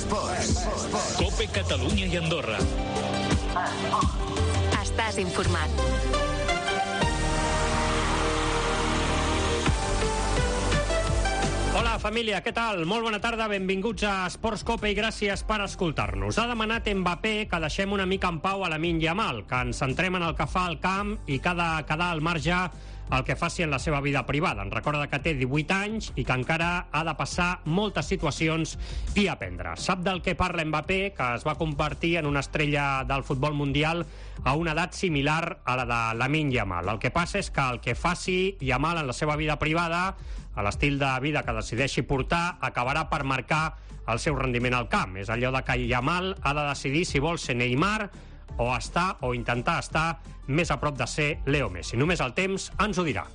COPE Catalunya i Andorra. Estàs informat. Hola, família, què tal? Molt bona tarda, benvinguts a Esports Cope i gràcies per escoltar-nos. Ha demanat Mbappé que deixem una mica en pau a Lamine Yamal, que ens centrem en el que fa al camp i que ha de quedar al marge el que faci en la seva vida privada. Ens recorda que té 18 anys i que encara ha de passar moltes situacions i aprendre. Sap del que parla Mbappé, que es va convertir en una estrella del futbol mundial a una edat similar a la de Lamine Yamal. El que passa és que el que faci Yamal en la seva vida privada, a l'estil de vida que decideixi portar, acabarà per marcar el seu rendiment al camp. És allò de que Yamal ha de decidir si vol ser Neymar o estar o intentar estar més a prop de ser Leo Messi. Només el temps ens ho dirà.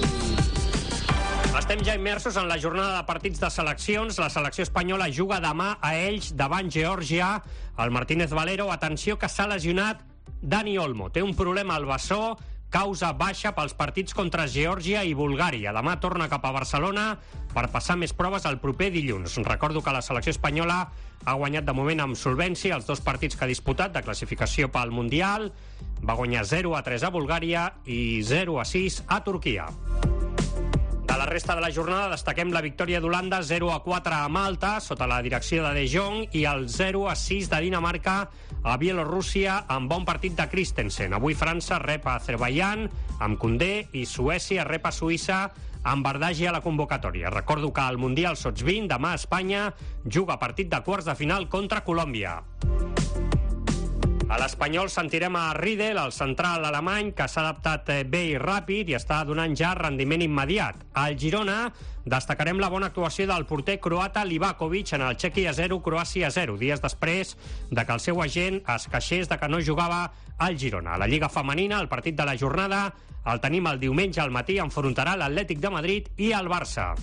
Estem ja immersos en la jornada de partits de seleccions. La selecció espanyola juga demà a Elx davant Geòrgia. El Martínez Valero, atenció que s'ha lesionat Dani Olmo. Té un problema al bessó, causa baixa pels partits contra Geòrgia i Bulgària. Demà torna cap a Barcelona per passar més proves el proper dilluns. Recordo que la selecció espanyola ha guanyat de moment amb solvència els dos partits que ha disputat de classificació pel Mundial. Va guanyar 0-3 a Bulgària i 0-6 a Turquia. De la resta de la jornada destaquem la victòria d'Holanda 0-4 a Malta sota la direcció de De Jong i el 0-6 de Dinamarca a Bielorússia amb bon partit de Christensen. Avui França rep a Azerbaiyán amb Koundé i Suècia rep a Suïssa amb Bardghji a la convocatòria. Recordo que al Mundial Sots 20 demà Espanya juga partit de quarts de final contra Colòmbia. A l'Espanyol sentirem a Riedel, el central alemany, que s'ha adaptat bé i ràpid i està donant ja rendiment immediat. Al Girona destacarem la bona actuació del porter croata Livakovic en el Txèquia 0, Croàcia 0, dies després de que el seu agent es queixés de que no jugava al Girona. A la Lliga Femenina, el partit de la jornada el tenim el diumenge al matí, enfrontarà l'Atlètic de Madrid i el Barça.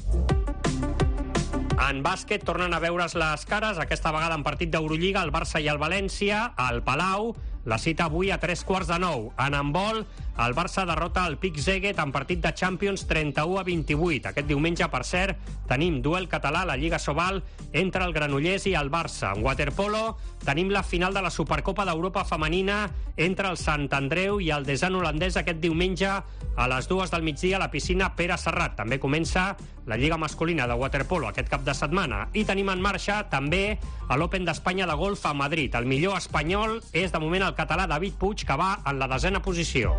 En bàsquet tornen a veure's les cares, aquesta vegada en partit d'Eurolliga, el Barça i el València, al Palau. La cita avui a 3:15. En handbol, el Barça derrota el Pic Szeged en partit de Champions 31-28. Aquest diumenge, per cert, tenim duel català a la Lliga Sobal entre el Granollers i el Barça. En waterpolo tenim la final de la Supercopa d'Europa femenina entre el Sant Andreu i el Desan holandès aquest diumenge a les 2 del migdia a la piscina Pere Serrat. També comença la Lliga masculina de waterpolo aquest cap de setmana. I tenim en marxa també a l'Open d'Espanya de golf a Madrid. El millor espanyol és de moment el català David Puig, que va en la 10a posició.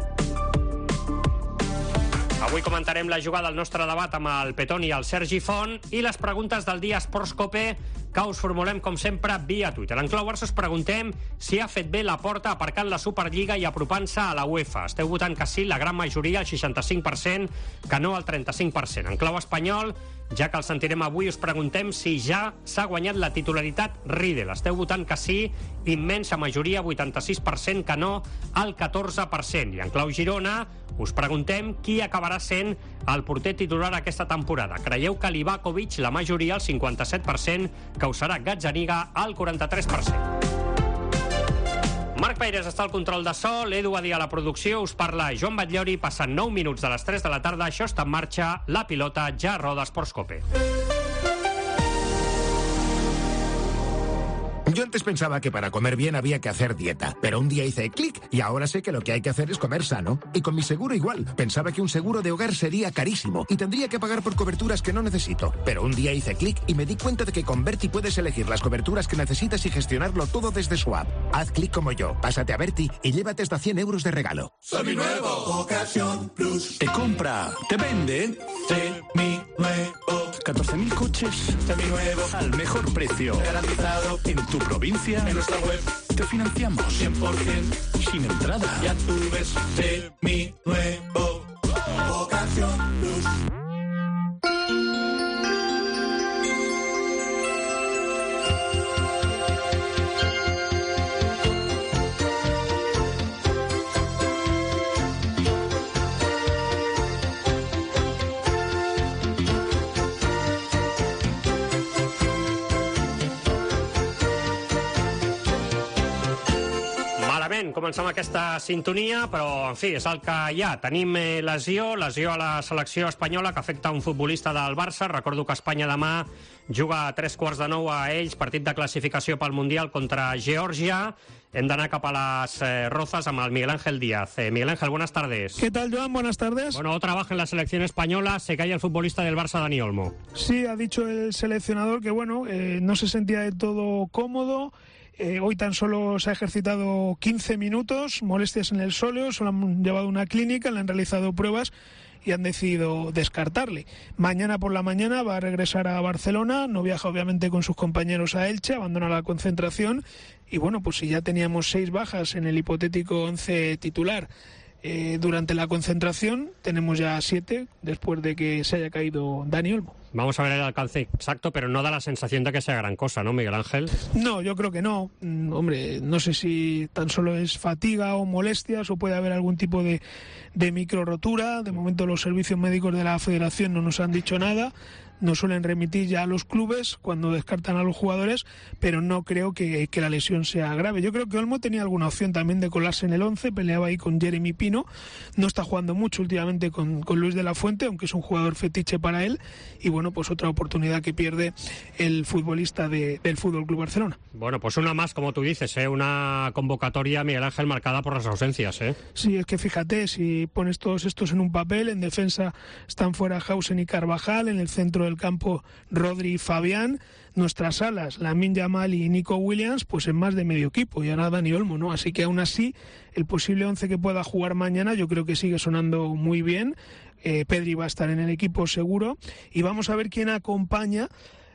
Avui comentarem la jugada del nostre debat amb el Petón i el Sergi Font i les preguntes del dia Esports Cope que us formulem, com sempre, via Twitter. En clau Barça us preguntem si ha fet bé Laporta aparcant la Superliga i apropant-se a la UEFA. Esteu votant que sí, la gran majoria, el 65%, que no el 35%. En clau espanyol, ja que el sentirem avui, us preguntem si ja s'ha guanyat la titularitat Riedel. Esteu votant que sí, immensa majoria, 86%, que no, el 14%. I en clau Girona, us preguntem qui acabarà sent el porter titular aquesta temporada. Creieu que Livakovic, la majoria, el 57%, que us serà Gazzaniga, el 43%. Marc Peires està al control de so, l'Edu Adí a la producció, us parla Joan Batllori, passant 9 minuts de les 3 de la tarda, això està en marxa, la pilota ja roda Esports Cope. Yo antes pensaba que para comer bien había que hacer dieta, pero un día hice clic y ahora sé que lo que hay que hacer es comer sano. Y con mi seguro igual. Pensaba que un seguro de hogar sería carísimo y tendría que pagar por coberturas que no necesito. Pero un día hice clic y me di cuenta de que con Berti puedes elegir las coberturas que necesitas y gestionarlo todo desde su app. Haz clic como yo, pásate a Berti y llévate hasta 100 euros de regalo. Seminuevo, Ocasión Plus. Te compra, te vende. Seminuevo, 14.000 coches seminuevo, al mejor precio. garantizado En tu provincia en nuestra web. te financiamos 100%. sin entrada. Ya tú ves, Seminuevo, Ocasión Plus. començar amb aquesta sintonia, però, en fi, és el que hi ha. Tenim lesió a la selecció espanyola que afecta un futbolista del Barça. Recordo que Espanya demà juga a 8:45 a ells, partit de classificació pel Mundial contra Geòrgia. Hem d'anar cap a las Rozas amb el Miguel Ángel Díaz. Miguel Ángel, buenas tardes. ¿Qué tal, Joan? Buenas tardes. Bueno, otra baja en la selección española, se cae el futbolista del Barça, Dani Olmo. Sí, ha dicho el seleccionador que, bueno, no se sentía de todo cómodo. Hoy tan solo se ha ejercitado 15 minutos, molestias en el sóleo, solo han llevado a una clínica, le han realizado pruebas y han decidido descartarle. Mañana por la mañana va a regresar a Barcelona, no viaja obviamente con sus compañeros a Elche, abandona la concentración y bueno, pues si ya teníamos 6 bajas en el hipotético 11 titular durante la concentración, tenemos ya 7 después de que se haya caído Dani Olmo. Vamos a ver el alcance exacto, pero no da la sensación de que sea gran cosa, ¿no, Miguel Ángel? No, yo creo que no. Hombre, no sé si tan solo es fatiga o molestias o puede haber algún tipo de micro rotura. De momento los servicios médicos de la Federación no nos han dicho nada. Nos suelen remitir ya a los clubes cuando descartan a los jugadores, pero no creo que la lesión sea grave. Yo creo que Olmo tenía alguna opción también de colarse en el 11, peleaba ahí con Jeremy Pino, no está jugando mucho últimamente con Luis de la Fuente, aunque es un jugador fetiche para él, y bueno, pues otra oportunidad que pierde el futbolista del Fútbol Club Barcelona. Bueno, pues una más, como tú dices, una convocatoria, Miguel Ángel, marcada por las ausencias, ¿eh? Sí, es que fíjate, si pones todos estos en un papel, en defensa están fuera Hausen y Carvajal, en el centro del campo Rodri y Fabián, nuestras alas, Lamine Yamal y Nico Williams, pues en más de medio equipo, y ahora Dani Olmo, ¿no? Así que aún así, el posible 11 que pueda jugar mañana yo creo que sigue sonando muy bien. Pedri va a estar en el equipo seguro, y vamos a ver quién acompaña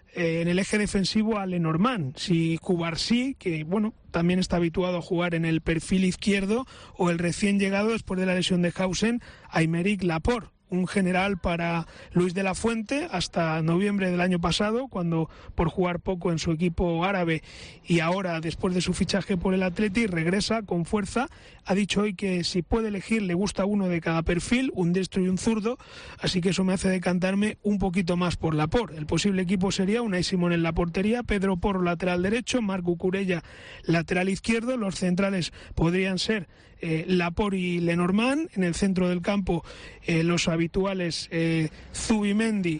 en el eje defensivo a Lenormand, si Cubarsí, que bueno, también está habituado a jugar en el perfil izquierdo, o el recién llegado después de la lesión de Hausen, Aymeric Laporte, un general para Luis de la Fuente hasta noviembre del año pasado, cuando por jugar poco en su equipo árabe y ahora después de su fichaje por el Atleti regresa con fuerza. Ha dicho hoy que si puede elegir le gusta uno de cada perfil, un diestro y un zurdo, así que eso me hace decantarme un poquito más por Laporte. El posible equipo sería Unai Simón en la portería, Pedro Porro lateral derecho, Marc Cucurella lateral izquierdo, los centrales podrían ser Laporte y Lenormand, en el centro del campo los habituales Zubimendi,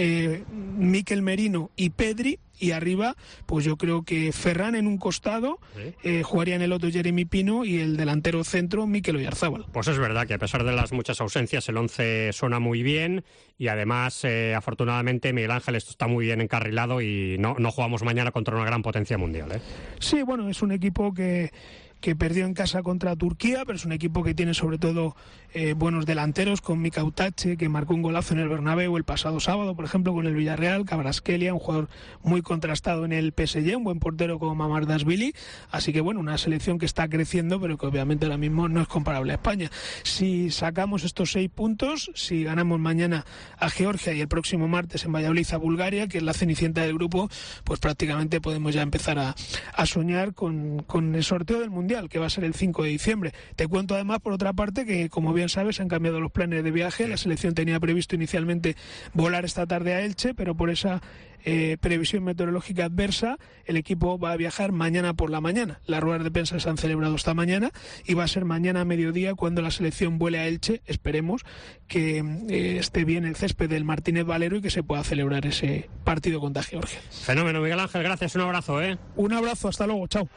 Mikel Merino y Pedri, y arriba pues yo creo que Ferran en un costado, jugaría en el otro Jeremy Pino, y el delantero centro Mikel Oyarzábal. Pues es verdad que a pesar de las muchas ausencias el 11 suena muy bien, y además afortunadamente Miguel Ángel, esto está muy bien encarrilado y no jugamos mañana contra una gran potencia mundial, ¿eh? Sí, bueno, es un equipo que perdió en casa contra Turquía, pero es un equipo que tiene sobre todo buenos delanteros, con Mika Utache, que marcó un golazo en el Bernabéu el pasado sábado, por ejemplo, con el Villarreal, Kvaratskhelia, un jugador muy contrastado en el PSG, un buen portero como Mamardashvili, así que bueno, una selección que está creciendo, pero que obviamente ahora mismo no es comparable a España. Si sacamos estos 6 puntos, si ganamos mañana a Georgia y el próximo martes en Valladolid a Bulgaria, que es la cenicienta del grupo, pues prácticamente podemos ya empezar a soñar con el sorteo del Mundial, que va a ser el 5 de diciembre. Te cuento además, por otra parte, que como bien sabes, han cambiado los planes de viaje. La selección tenía previsto inicialmente volar esta tarde a Elche, pero por esa previsión meteorológica adversa, el equipo va a viajar mañana por la mañana. Las ruedas de prensa se han celebrado esta mañana y va a ser mañana a mediodía cuando la selección vuele a Elche. Esperemos que esté bien el césped del Martínez Valero y que se pueda celebrar ese partido contra Georgia. Fenómeno, Miguel Ángel, gracias, un abrazo, ¿eh? Un abrazo, hasta luego, chao.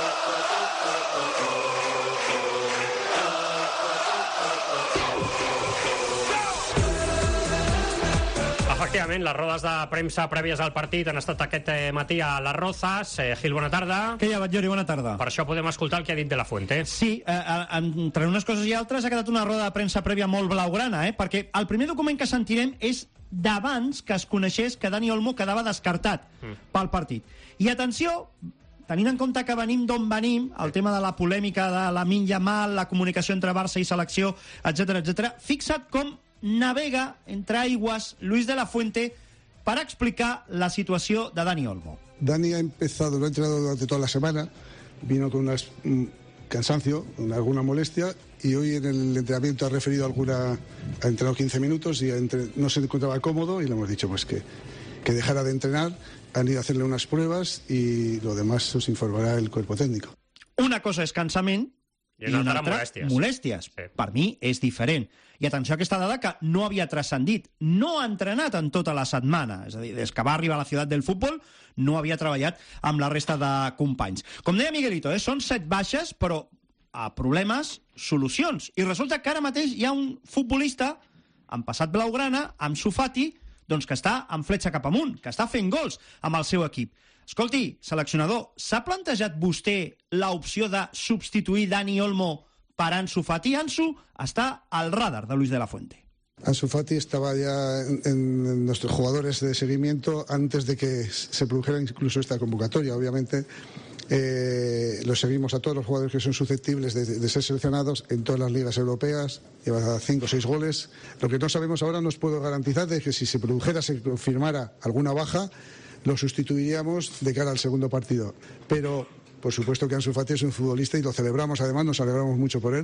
Efectivament, les rodes de premsa prèvies al partit han estat aquest matí a les Rozas. Gil, bona tarda. Què hi ha, Batllori? Bona tarda. Per això podem escoltar el que ha dit de la Fuente. Sí, entre unes coses i altres ha quedat una roda de premsa prèvia molt blaugrana, perquè el primer document que sentirem és d'abans que es coneixés que Dani Olmo quedava descartat pel partit. I atenció, tenint en compte que venim d'on venim, el tema de la polèmica de Lamine Yamal, la comunicació entre Barça i selecció, etc. Fixa't com navega entre aigües Luis de la Fuente para explicar la situación de Dani Olmo. Dani ha empezado, lo ha entrenado durante toda la semana, vino con un cansancio, con alguna molestia, y hoy en el entrenamiento ha referido ha entrenado 15 minutos y no se encontraba cómodo, y le hemos dicho pues que dejara de entrenar. Han ido a hacerle unas pruebas y lo demás os informará el cuerpo técnico. Una cosa és cansament I una altra molèsties. Sí. Per mi és diferent. I atenció a aquesta dada que no havia transcendit. No ha entrenat en tota la setmana. És a dir, des que va arribar a la ciutat del futbol no havia treballat amb la resta de companys. Com deia Miguelito, són 7 baixes, però a problemes, solucions. I resulta que ara mateix hi ha un futbolista amb passat blaugrana, amb Ansu Fati, doncs que està en fletxa cap amunt, que està fent gols amb el seu equip. Escolti, seleccionador, s'ha plantejat vostè l'opció de substituir Dani Olmo per Ansu Fati? Ansu està al radar de Luis de la Fuente. Ansu Fati estaba ya en nuestros jugadores de seguimiento antes de que se produjera incluso esta convocatoria. Obviamente lo seguimos a todos los jugadores que son susceptibles de ser seleccionados en todas las ligas europeas. Lleva 5 o 6 goles. Lo que no sabemos ahora, no os puedo garantizar, de que si se produjera, se confirmara alguna baja, lo sustituiríamos de cara al segundo partido. Pero por supuesto que Ansu Fati es un futbolista y lo celebramos, además nos alegramos mucho por él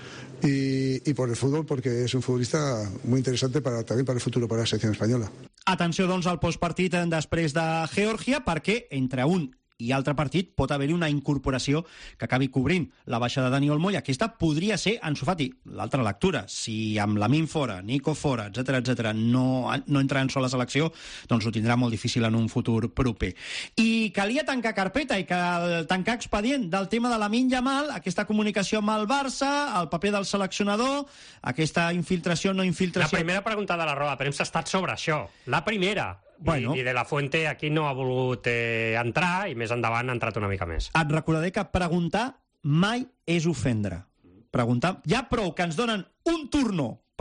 y por el fútbol, porque es un futbolista muy interesante también para el futuro, para la selección espanyola. Atenció, doncs, al postpartit després de Geòrgia, perquè entre un i altre partit pot haver-hi una incorporació que acabi cobrint la baixa de Dani Olmo, i aquesta podria ser Ansu Fati. L'altra lectura, si amb Lamine fora, Nico fora, etc no entra en sola selecció, doncs ho tindrà molt difícil en un futur proper. I calia tancar carpeta i tancar expedient del tema de Lamine Yamal, aquesta comunicació amb el Barça, el paper del seleccionador, aquesta infiltració, no infiltració... La primera pregunta de la roda de premsa ha estat sobre això. La primera. Bueno. I de la Fuente aquí no ha volgut entrar, i més endavant ha entrat una mica més. Et recordaré que preguntar mai és ofendre. Preguntar... Ja prou que ens donen un torn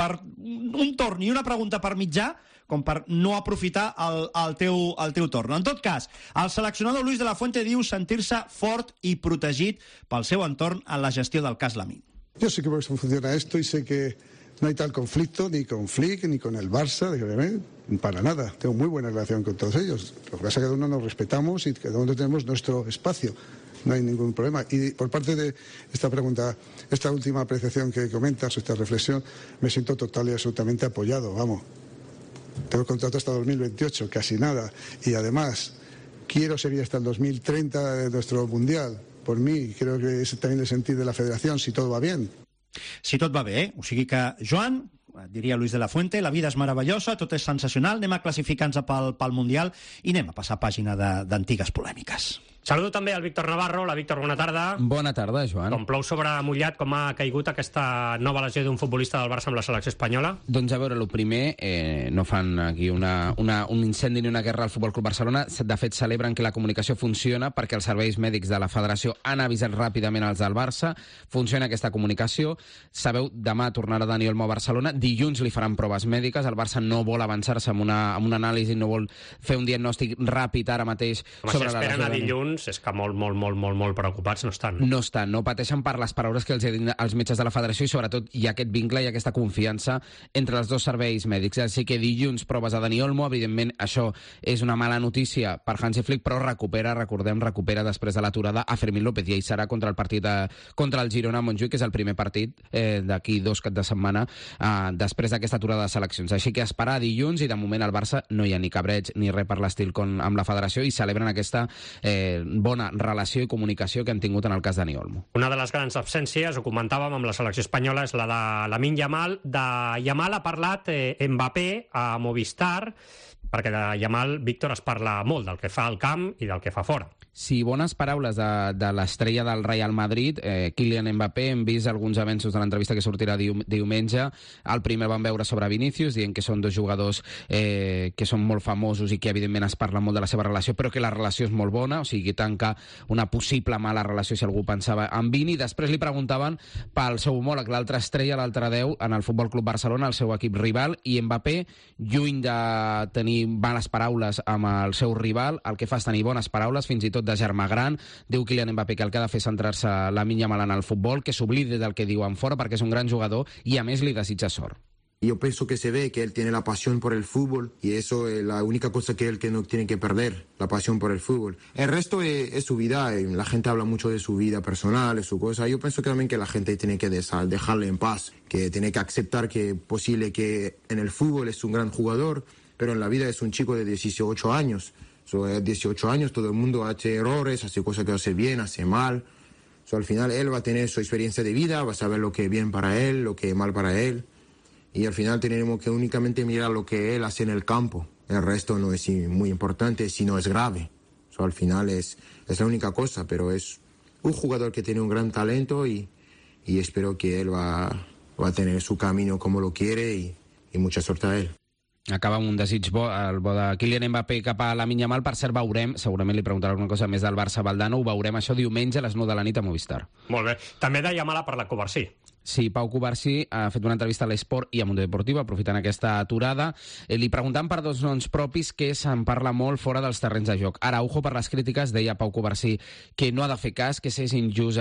i una pregunta per mitjà com per no aprofitar el teu torn. En tot cas, el seleccionador Luis de la Fuente diu sentir-se fort i protegit pel seu entorn en la gestió del cas Lamine. Yo sé que funciona esto y sé que no hay tal conflicto, ni con Flick, ni con el Barça, para nada. Tengo muy buena relación con todos ellos. Lo que pasa es que cada uno nos respetamos y cada uno tenemos nuestro espacio. No hay ningún problema. Y por parte de esta pregunta, esta última apreciación que comentas, esta reflexión, me siento total y absolutamente apoyado, vamos. Tengo contrato hasta 2028, casi nada. Y además, quiero seguir hasta el 2030 de nuestro Mundial. Por mí, creo que es también el sentir de la federación, si todo va bien. Si tot va bé, O sigui que, Joan, diria Luis de la Fuente, la vida és meravellosa, tot és sensacional, anem a classificar-nos pel Mundial i anem a passar pàgina d'antigues polèmiques. Saludo també al Víctor Navarro. La Víctor, bona tarda. Bona tarda, Joan. Com plou sobre mullat, com ha caigut aquesta nova lesió d'un futbolista del Barça amb la selecció espanyola? Doncs a veure, el primer, no fan aquí un incendi ni una guerra al Futbol Club Barcelona. De fet, celebren que la comunicació funciona perquè els serveis mèdics de la federació han avisat ràpidament als del Barça. Funciona aquesta comunicació. Sabeu, demà tornarà Dani Olmo a Barcelona. Dilluns li faran proves mèdiques. El Barça no vol avançar-se amb una anàlisi, no vol fer un diagnòstic ràpid ara mateix sobre la lesió. Esperen a dilluns, és que molt preocupats no estan. No estan, no pateixen per les paraules que els diuen els metges de la federació i sobretot hi ha aquest vincle i aquesta confiança entre els dos serveis mèdics. Així que dilluns proves a Dani Olmo, evidentment això és una mala notícia per Hansi Flick, però recupera després de l'aturada a Fermín López, i ell serà contra el partit contra el Girona a Montjuïc, que és el primer partit d'aquí 2 caps de setmana després d'aquesta aturada de seleccions. Així que esperar dilluns, i de moment al Barça no hi ha ni cabreig ni res per l'estil amb la federació, i celebren aquesta bona relació i comunicació que han tingut en el cas de Dani Olmo. Una de les grans absències, ho comentàvem amb la selecció espanyola, és la de Lamine Yamal. De Yamal ha parlat Mbappé a Movistar, perquè de Yamal, Víctor, es parla molt del que fa al camp i del que fa fora. Sí, bones paraules de l'estrella del Real Madrid, Kylian Mbappé. Hem vist alguns avenços de l'entrevista que sortirà diumenge. El primer van veure sobre Vinícius, dient que són dos jugadors que són molt famosos i que evidentment es parla molt de la seva relació, però que la relació és molt bona, o sigui, tanca una possible mala relació si algú pensava en Vini. Després li preguntaven pel seu homòleg, l'altre estrella, l'altre 10, en el Futbol Club Barcelona, el seu equip rival, i Mbappé, lluny de tenir males paraules amb el seu rival, el que fa és tenir bones paraules, fins i tot de germà gran. Diu Kylian Mbappé que el que ha de fer és centrar-se Lamine Yamal en el futbol, que s'oblidi del que diuen fora, perquè és un gran jugador i a més li desitja sort. Yo pienso que se ve que él tiene la pasión por el fútbol y eso es la única cosa que él que no tiene que perder, la pasión por el fútbol. El resto es su vida, la gente habla mucho de su vida personal, de su cosa. Yo pienso que también que la gente tiene que dejarle en paz, que tiene que aceptar que es posible que en el fútbol es un gran jugador, pero en la vida es un chico de 18 años. So, 18 años, todo el mundo hace errores, hace cosas que hace bien, hace mal. Al final él va a tener su experiencia de vida, va a saber lo que es bien para él, lo que es mal para él. Y al final tenemos que únicamente mirar lo que él hace en el campo. El resto no es muy importante si no es grave. Al final es la única cosa, pero es un jugador que tiene un gran talento y espero que él va a tener su camino como lo quiere y mucha suerte a él. Acaba amb un desig bo, el bo de Kylian Mbappé cap a Lamine Yamal. Per cert, veurem, segurament li preguntarà alguna cosa més del Barça Valdano, ho veurem això diumenge a les 9 de la nit a Movistar. Molt bé. També de Yamal ha parlat Covarsí. Sí, Pau Covarsí ha fet una entrevista a l'Esport i a Mundo Deportivo, aprofitant aquesta aturada. Li preguntant per dos noms propis que se'n parla molt fora dels terrenys de joc. Araujo, per les crítiques, deia Pau Covarsí que no ha de fer cas, que és injust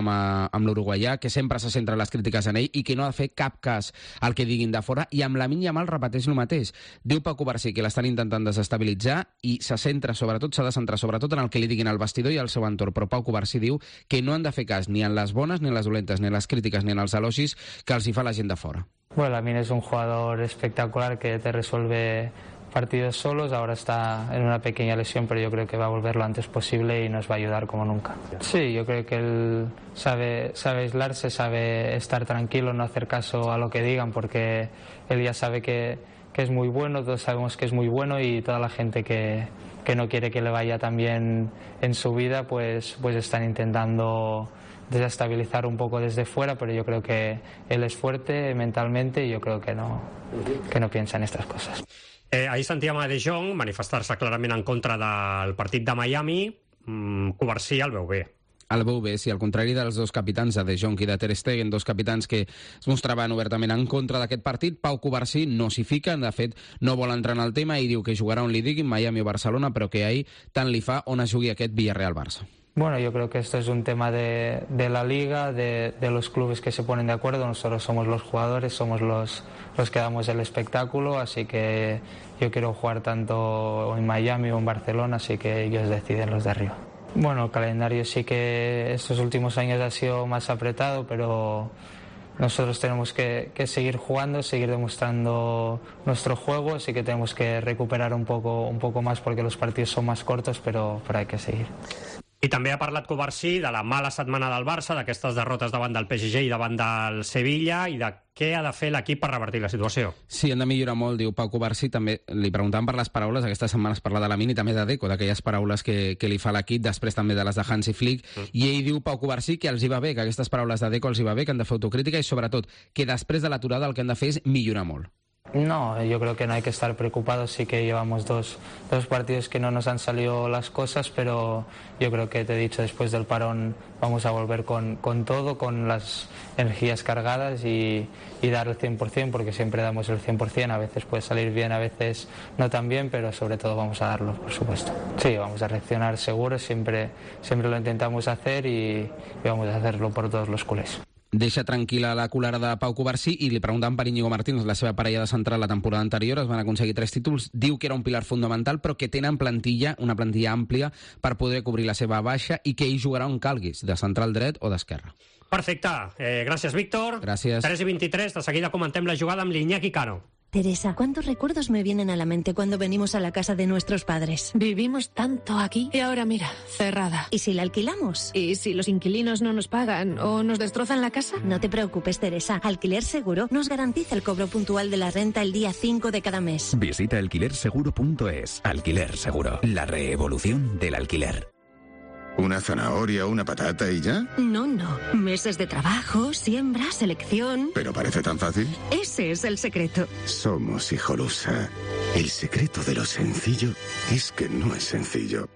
amb l'uruguaià, que sempre se centra les crítiques en ell i que no ha de fer cap cas al que diguin de fora. I amb Lamine Yamal repeteix el mateix. Diu Pau Covarsí que l'estan intentant desestabilitzar i s'ha de centrar sobretot en el que li diguin al vestidor i al seu entorn. Però Pau Covarsí diu que no han de fer cas ni en les bones, ni en les dolentes, ni en les crítiques, ni en els elogis que els hi fa la gent de fora. Bueno, Lamine es un jugador espectacular que te resuelve partidos solos. Ahora está en una pequeña lesión, pero yo creo que va a volver lo antes posible y nos va a ayudar como nunca. Sí, yo creo que él sabe aislarse, sabe estar tranquilo, no hacer caso a lo que digan, porque él ya sabe que es muy bueno, todos sabemos que es muy bueno, y toda la gente que no quiere que le vaya tan bien en su vida, pues están intentando desestabilizar un poco desde fuera, pero yo creo que él es fuerte mentalmente y yo creo que no piensa en estas cosas. Ahir sentíem a De Jong manifestar-se clarament en contra del partit de Miami. Covarsí el veu bé. El veu bé, sí, al contrari dels dos capitans, de Jong i de Ter Stegen, dos capitans que es mostraven obertament en contra d'aquest partit. Pau Covarsí no s'hi fica, de fet no vol entrar en el tema i diu que jugarà on li diguin, Miami o Barcelona, però que ahir tant li fa on es jugui aquest Villarreal-Barça. Bueno, yo creo que esto es un tema de la liga, de los clubes que se ponen de acuerdo. Nosotros somos los jugadores, somos los que damos el espectáculo, así que yo quiero jugar tanto en Miami o en Barcelona, así que ellos deciden, los de arriba. Bueno, el calendario sí que estos últimos años ha sido más apretado, pero nosotros tenemos que seguir jugando, seguir demostrando nuestro juego, así que tenemos que recuperar un poco más porque los partidos son más cortos, pero hay que seguir. I també ha parlat Covarsí de la mala setmana del Barça, d'aquestes derrotes davant del PSG i davant del Sevilla, i de què ha de fer l'equip per revertir la situació. Sí, han de millorar molt, diu Pau Covarsí. També li preguntaven per les paraules, aquesta setmana es parla de Lamine i també de Deco, d'aquelles paraules que li fa l'equip, després també de les de Hansi Flick, i ell diu, Pau Covarsí, que els hi va bé, que aquestes paraules de Deco els hi va bé, que han de fer autocrítica i sobretot que després de l'aturada el que han de fer és millorar molt. No, yo creo que no hay que estar preocupados. Sí que llevamos dos partidos que no nos han salido las cosas, pero yo creo que te he dicho, después del parón vamos a volver con todo, con las energías cargadas y dar el 100%, porque siempre damos el 100%. A veces puede salir bien, a veces no tan bien, pero sobre todo vamos a darlo, por supuesto. Sí, vamos a reaccionar seguros, siempre lo intentamos hacer y vamos a hacerlo por todos los culés. Deixa tranquil·la la culera de Pau Covarsí i li preguntant per Íñigo Martínez, la seva parella de central la temporada anterior, es van aconseguir 3 títols, diu que era un pilar fundamental però que tenen una plantilla àmplia per poder cobrir la seva baixa i que ell jugarà on calguis, de central dret o d'esquerra. Perfecte, gràcies Víctor. Gràcies. 3:23, de seguida comentem la jugada amb l'Iñaki Cano. Teresa, ¿cuántos recuerdos me vienen a la mente cuando venimos a la casa de nuestros padres? Vivimos tanto aquí y ahora mira, cerrada. ¿Y si la alquilamos? ¿Y si los inquilinos no nos pagan o nos destrozan la casa? No te preocupes, Teresa. Alquiler Seguro nos garantiza el cobro puntual de la renta el día 5 de cada mes. Visita alquilerseguro.es. Alquiler Seguro, la reevolución del alquiler. ¿Una zanahoria, una patata y ya? No. Meses de trabajo, siembra, selección... ¿Pero parece tan fácil? Ese es el secreto. Somos Hijolusa. El secreto de lo sencillo es que no es sencillo.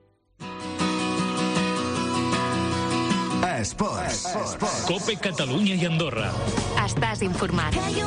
Esports. COPE Catalunya i Andorra. Estàs informat.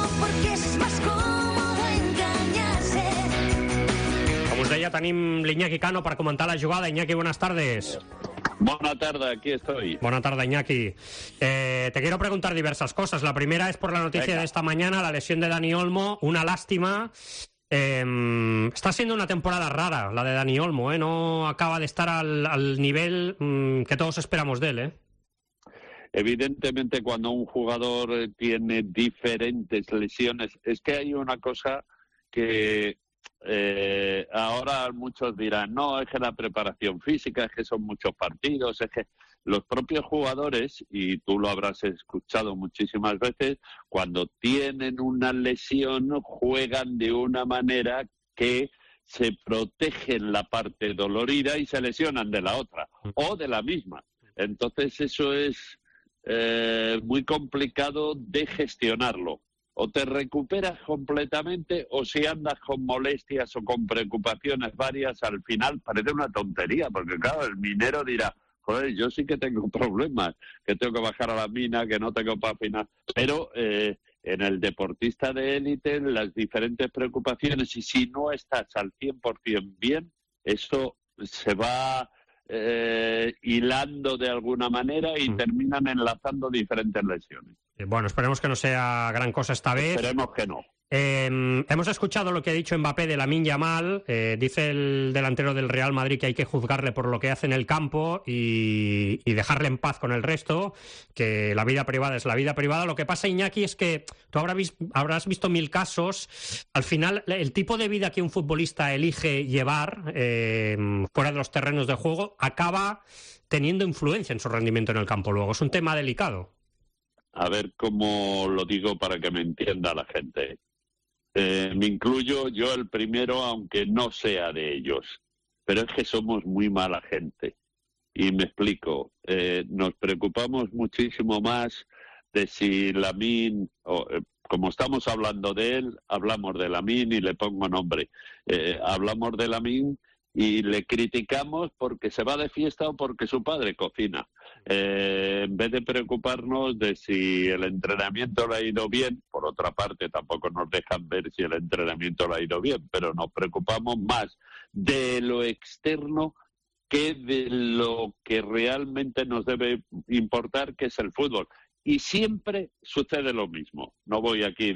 Com us deia, tenim l'Iñaki Cano per comentar la jugada. Iñaki, buenas tardes. Buena tarde, aquí estoy. Buena tarde, Iñaki. Te quiero preguntar diversas cosas. La primera es por la noticia de esta mañana, la lesión de Dani Olmo, una lástima. Está siendo una temporada rara la de Dani Olmo, ¿eh? No acaba de estar al nivel que todos esperamos de él, ¿eh? Evidentemente, cuando un jugador tiene diferentes lesiones, es que hay una cosa que ahora muchos dirán, no, es que la preparación física, es que son muchos partidos, es que los propios jugadores, y tú lo habrás escuchado muchísimas veces, cuando tienen una lesión juegan de una manera que se protegen la parte dolorida y se lesionan de la otra, o de la misma. Entonces eso es muy complicado de gestionarlo. O te recuperas completamente, o si andas con molestias o con preocupaciones varias, al final parece una tontería, porque claro, el minero dirá, joder, yo sí que tengo problemas, que tengo que bajar a la mina, que no tengo para afinar, pero en el deportista de élite, las diferentes preocupaciones, y si no estás al 100% bien, eso se va hilando de alguna manera y terminan enlazando diferentes lesiones. Bueno, esperemos que no sea gran cosa esta vez. Esperemos que no. Hemos escuchado lo que ha dicho Mbappé de Lamine Yamal. Dice el delantero del Real Madrid que hay que juzgarle por lo que hace en el campo y dejarle en paz con el resto, que la vida privada es la vida privada. Lo que pasa, Iñaki, es que tú habrás visto 1000 casos. Al final, el tipo de vida que un futbolista elige llevar fuera de los terrenos de juego acaba teniendo influencia en su rendimiento en el campo luego. Es un tema delicado. A ver cómo lo digo para que me entienda la gente. Me incluyo yo el primero, aunque no sea de ellos. Pero es que somos muy mala gente. Y me explico. Nos preocupamos muchísimo más de si Lamine, como estamos hablando de él, hablamos de Lamine y le pongo nombre. Hablamos de Lamine y le criticamos porque se va de fiesta o porque su padre cocina. En vez de preocuparnos de si el entrenamiento le ha ido bien, por otra parte tampoco nos dejan ver si el entrenamiento le ha ido bien, pero nos preocupamos más de lo externo que de lo que realmente nos debe importar, que es el fútbol. Y siempre sucede lo mismo. No voy aquí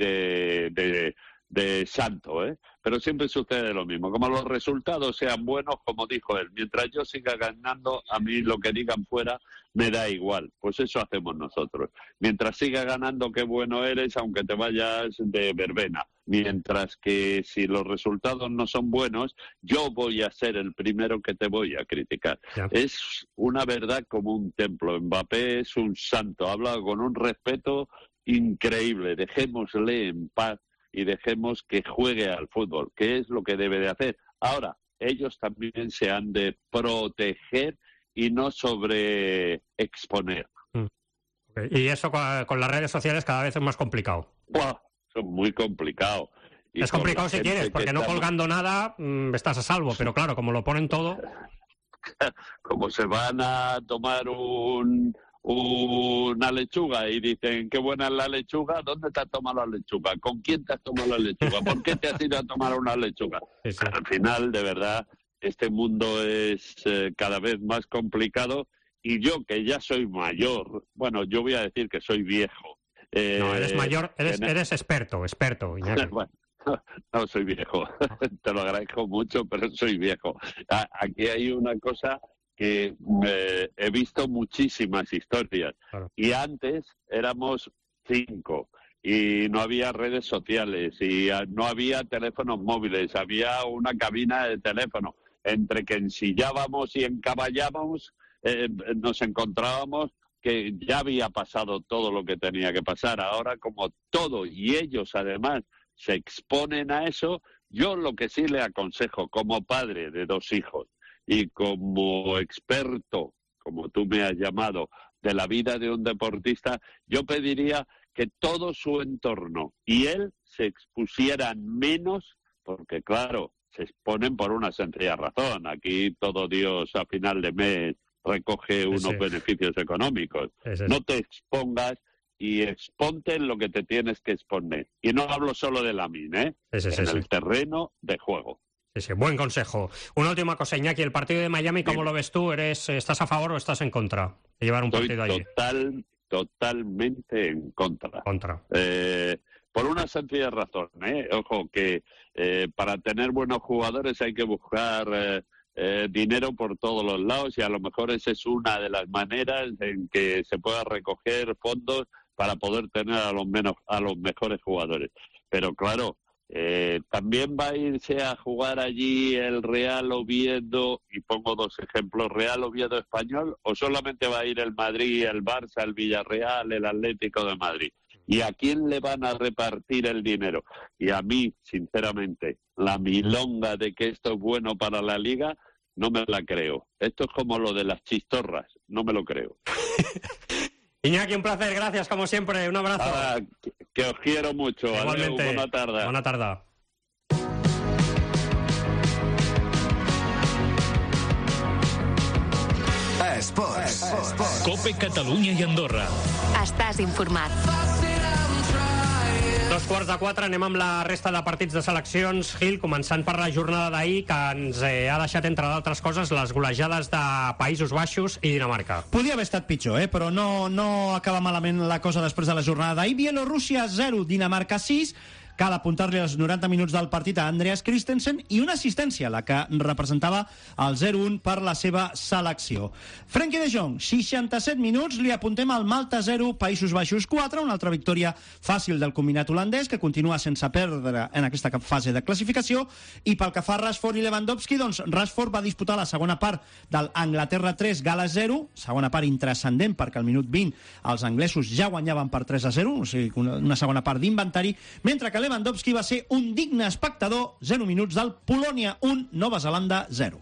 de santo, pero siempre sucede lo mismo. Como los resultados sean buenos, como dijo él, mientras yo siga ganando, a mí lo que digan fuera me da igual. Pues eso hacemos nosotros. Mientras siga ganando, qué bueno eres, aunque te vayas de verbena. Mientras que si los resultados no son buenos, yo voy a ser el primero que te voy a criticar. Ya. Es una verdad como un templo. Mbappé es un santo, habla con un respeto increíble. Dejémosle en paz y dejemos que juegue al fútbol, que es lo que debe de hacer. Ahora, ellos también se han de proteger y no sobreexponer. Okay. Y eso con las redes sociales cada vez es más complicado. ¡Buah! Es muy complicado. Y es complicado si quieres, porque no colgando nada estás a salvo, pero claro, como lo ponen todo... Como se van a tomar una lechuga y dicen qué buena es la lechuga, ¿dónde te has tomado la lechuga? ¿Con quién te has tomado la lechuga? ¿Por qué te has ido a tomar una lechuga? Sí. Al final, de verdad, este mundo es cada vez más complicado y yo, que ya soy mayor, bueno, yo voy a decir que soy viejo. No, eres mayor, eres experto, Iñaki. Bueno, no soy viejo, te lo agradezco mucho, pero soy viejo. Aquí hay una cosa que he visto muchísimas historias. Claro. Y antes éramos 5 y no había redes sociales y no había teléfonos móviles, había una cabina de teléfono. Entre que ensillábamos y encaballábamos, nos encontrábamos que ya había pasado todo lo que tenía que pasar. Ahora, como todo, y ellos además se exponen a eso, yo lo que sí le aconsejo como padre de 2 hijos, y como experto, como tú me has llamado, de la vida de un deportista, yo pediría que todo su entorno y él se expusieran menos, porque claro, se exponen por una sencilla razón. Aquí todo Dios a final de mes recoge unos beneficios económicos. No te expongas y exponte en lo que te tienes que exponer. Y no hablo solo de Lamine, en el terreno de juego. Sí, buen consejo. Una última cosa, Iñaki, el partido de Miami, ¿cómo lo ves tú? ¿Estás a favor o estás en contra de llevar un partido allí? Totalmente en contra. Por una sencilla razón, Ojo, que para tener buenos jugadores hay que buscar dinero por todos los lados y a lo mejor esa es una de las maneras en que se pueda recoger fondos para poder tener a los mejores jugadores. Pero claro, ¿También va a irse a jugar allí el Real Oviedo, y pongo dos ejemplos, Real Oviedo Español, o solamente va a ir el Madrid, el Barça, el Villarreal, el Atlético de Madrid? ¿Y a quién le van a repartir el dinero? Y a mí, sinceramente, la milonga de que esto es bueno para la Liga, no me la creo. Esto es como lo de las chistorras, no me lo creo. Iñaki, un placer, gracias como siempre, un abrazo. Que os quiero mucho. Igualmente. Adeu, bona tarda. Bona tarda. Esports. Cope Catalunya i Andorra. Estàs informat. 3:45, anem amb la resta de partits de seleccions. Gil, començant per la jornada d'ahir, que ens ha deixat, entre d'altres coses, les golejades de Països Baixos i Dinamarca. Podia haver estat pitjor, però no acaba malament la cosa després de la jornada d'ahir. Bielorússia 0, Dinamarca 6. Cal apuntar-li els 90 minuts del partit a Andreas Christensen i una assistència, la que representava el 0-1 per la seva selecció. Frenkie de Jong, 67 minuts, li apuntem al Malta 0, Països Baixos 4, una altra victòria fàcil del combinat holandès, que continua sense perdre en aquesta fase de classificació. I pel que fa a Rashford i Lewandowski, doncs Rashford va disputar la segona part del Anglaterra 3, Gal·les 0, segona part intranscendent perquè al minut 20 els anglesos ja guanyaven per 3-0, o sigui, una segona part d'inventari, mentre que Lewandowski va ser un digne espectador, 0 minuts del Polònia 1, Nova Zelanda 0.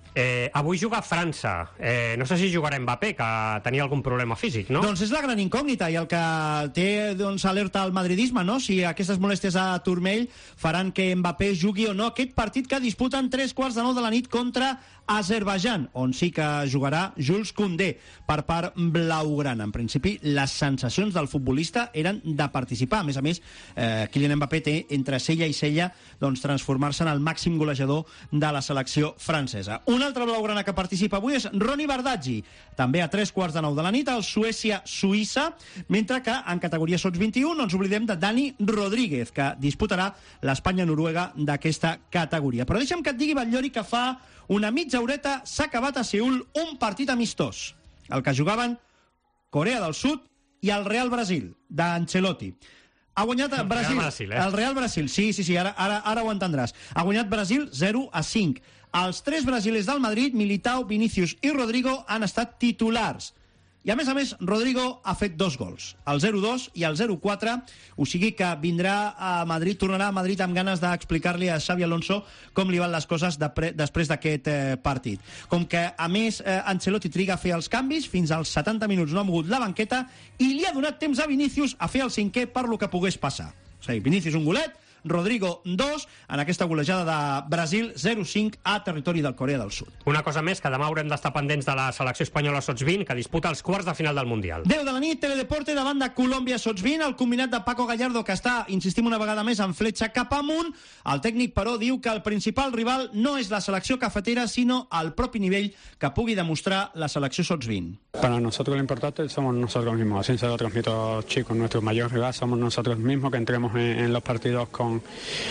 Avui juga França. No sé si jugarà Mbappé, que tenia algun problema físic, no? Doncs és la gran incògnita i el que té alerta al madridisme, no? Si aquestes molèsties a turmell faran que Mbappé jugui o no aquest partit que disputen 3:15 de la nit contra Azerbaiyán, on sí que jugarà Jules Koundé per part blaugrana. En principi, les sensacions del futbolista eren de participar. A més, Kylian Mbappé té entre cella i cella doncs, transformar-se en el màxim golejador de la selecció francesa. Un altre blaugrana que participa avui és Ronny Bardghji, també a 3:15 de la nit, al Suècia-Suïssa, mentre que en categoria sots 21 no ens oblidem de Dani Rodríguez, que disputarà l'Espanya-Noruega d'aquesta categoria. Però deixa'm que et digui, Batllori, que fa una mitja horeta s'ha acabat a Seül un partit amistós, el que jugaven Corea del Sud i el Real Brasil, d'Ancelotti. Ha guanyat Brasil, el Real Brasil, sí, ara ho entendràs. Ha guanyat Brasil 0-5. Els tres brasilers del Madrid, Militao, Vinícius i Rodrigo, han estat titulars. I a més, Rodrigo ha fet 2 gols, el 0-2 i el 0-4, o sigui que vindrà a Madrid, tornarà a Madrid amb ganes d'explicar-li a Xavi Alonso com li van les coses després d'aquest partit. Com que, a més, Ancelotti triga a fer els canvis, fins als 70 minuts no ha mogut la banqueta i li ha donat temps a Vinícius a fer el 5è per lo que pogués passar. O sigui, Vinícius un golet, Rodrigo 2, en aquesta golejada de Brasil 0-5 a territori del Corea del Sud. Una cosa més, que demà haurem d'estar pendents de la selecció espanyola sots 20, que disputa els quarts de final del Mundial. 10 de la nit, Teledeporte davant de Colòmbia sots 20, el combinat de Paco Gallardo, que està, insistim una vegada més, en fletxa cap amunt. El tècnic, però, diu que el principal rival no és la selecció cafetera, sinó el propi nivell que pugui demostrar la selecció sots 20. Para nosotros lo importante somos nosotros mismos, así se lo transmito a los chicos, nuestro mayor rival somos nosotros mismos, que entremos en los partidos con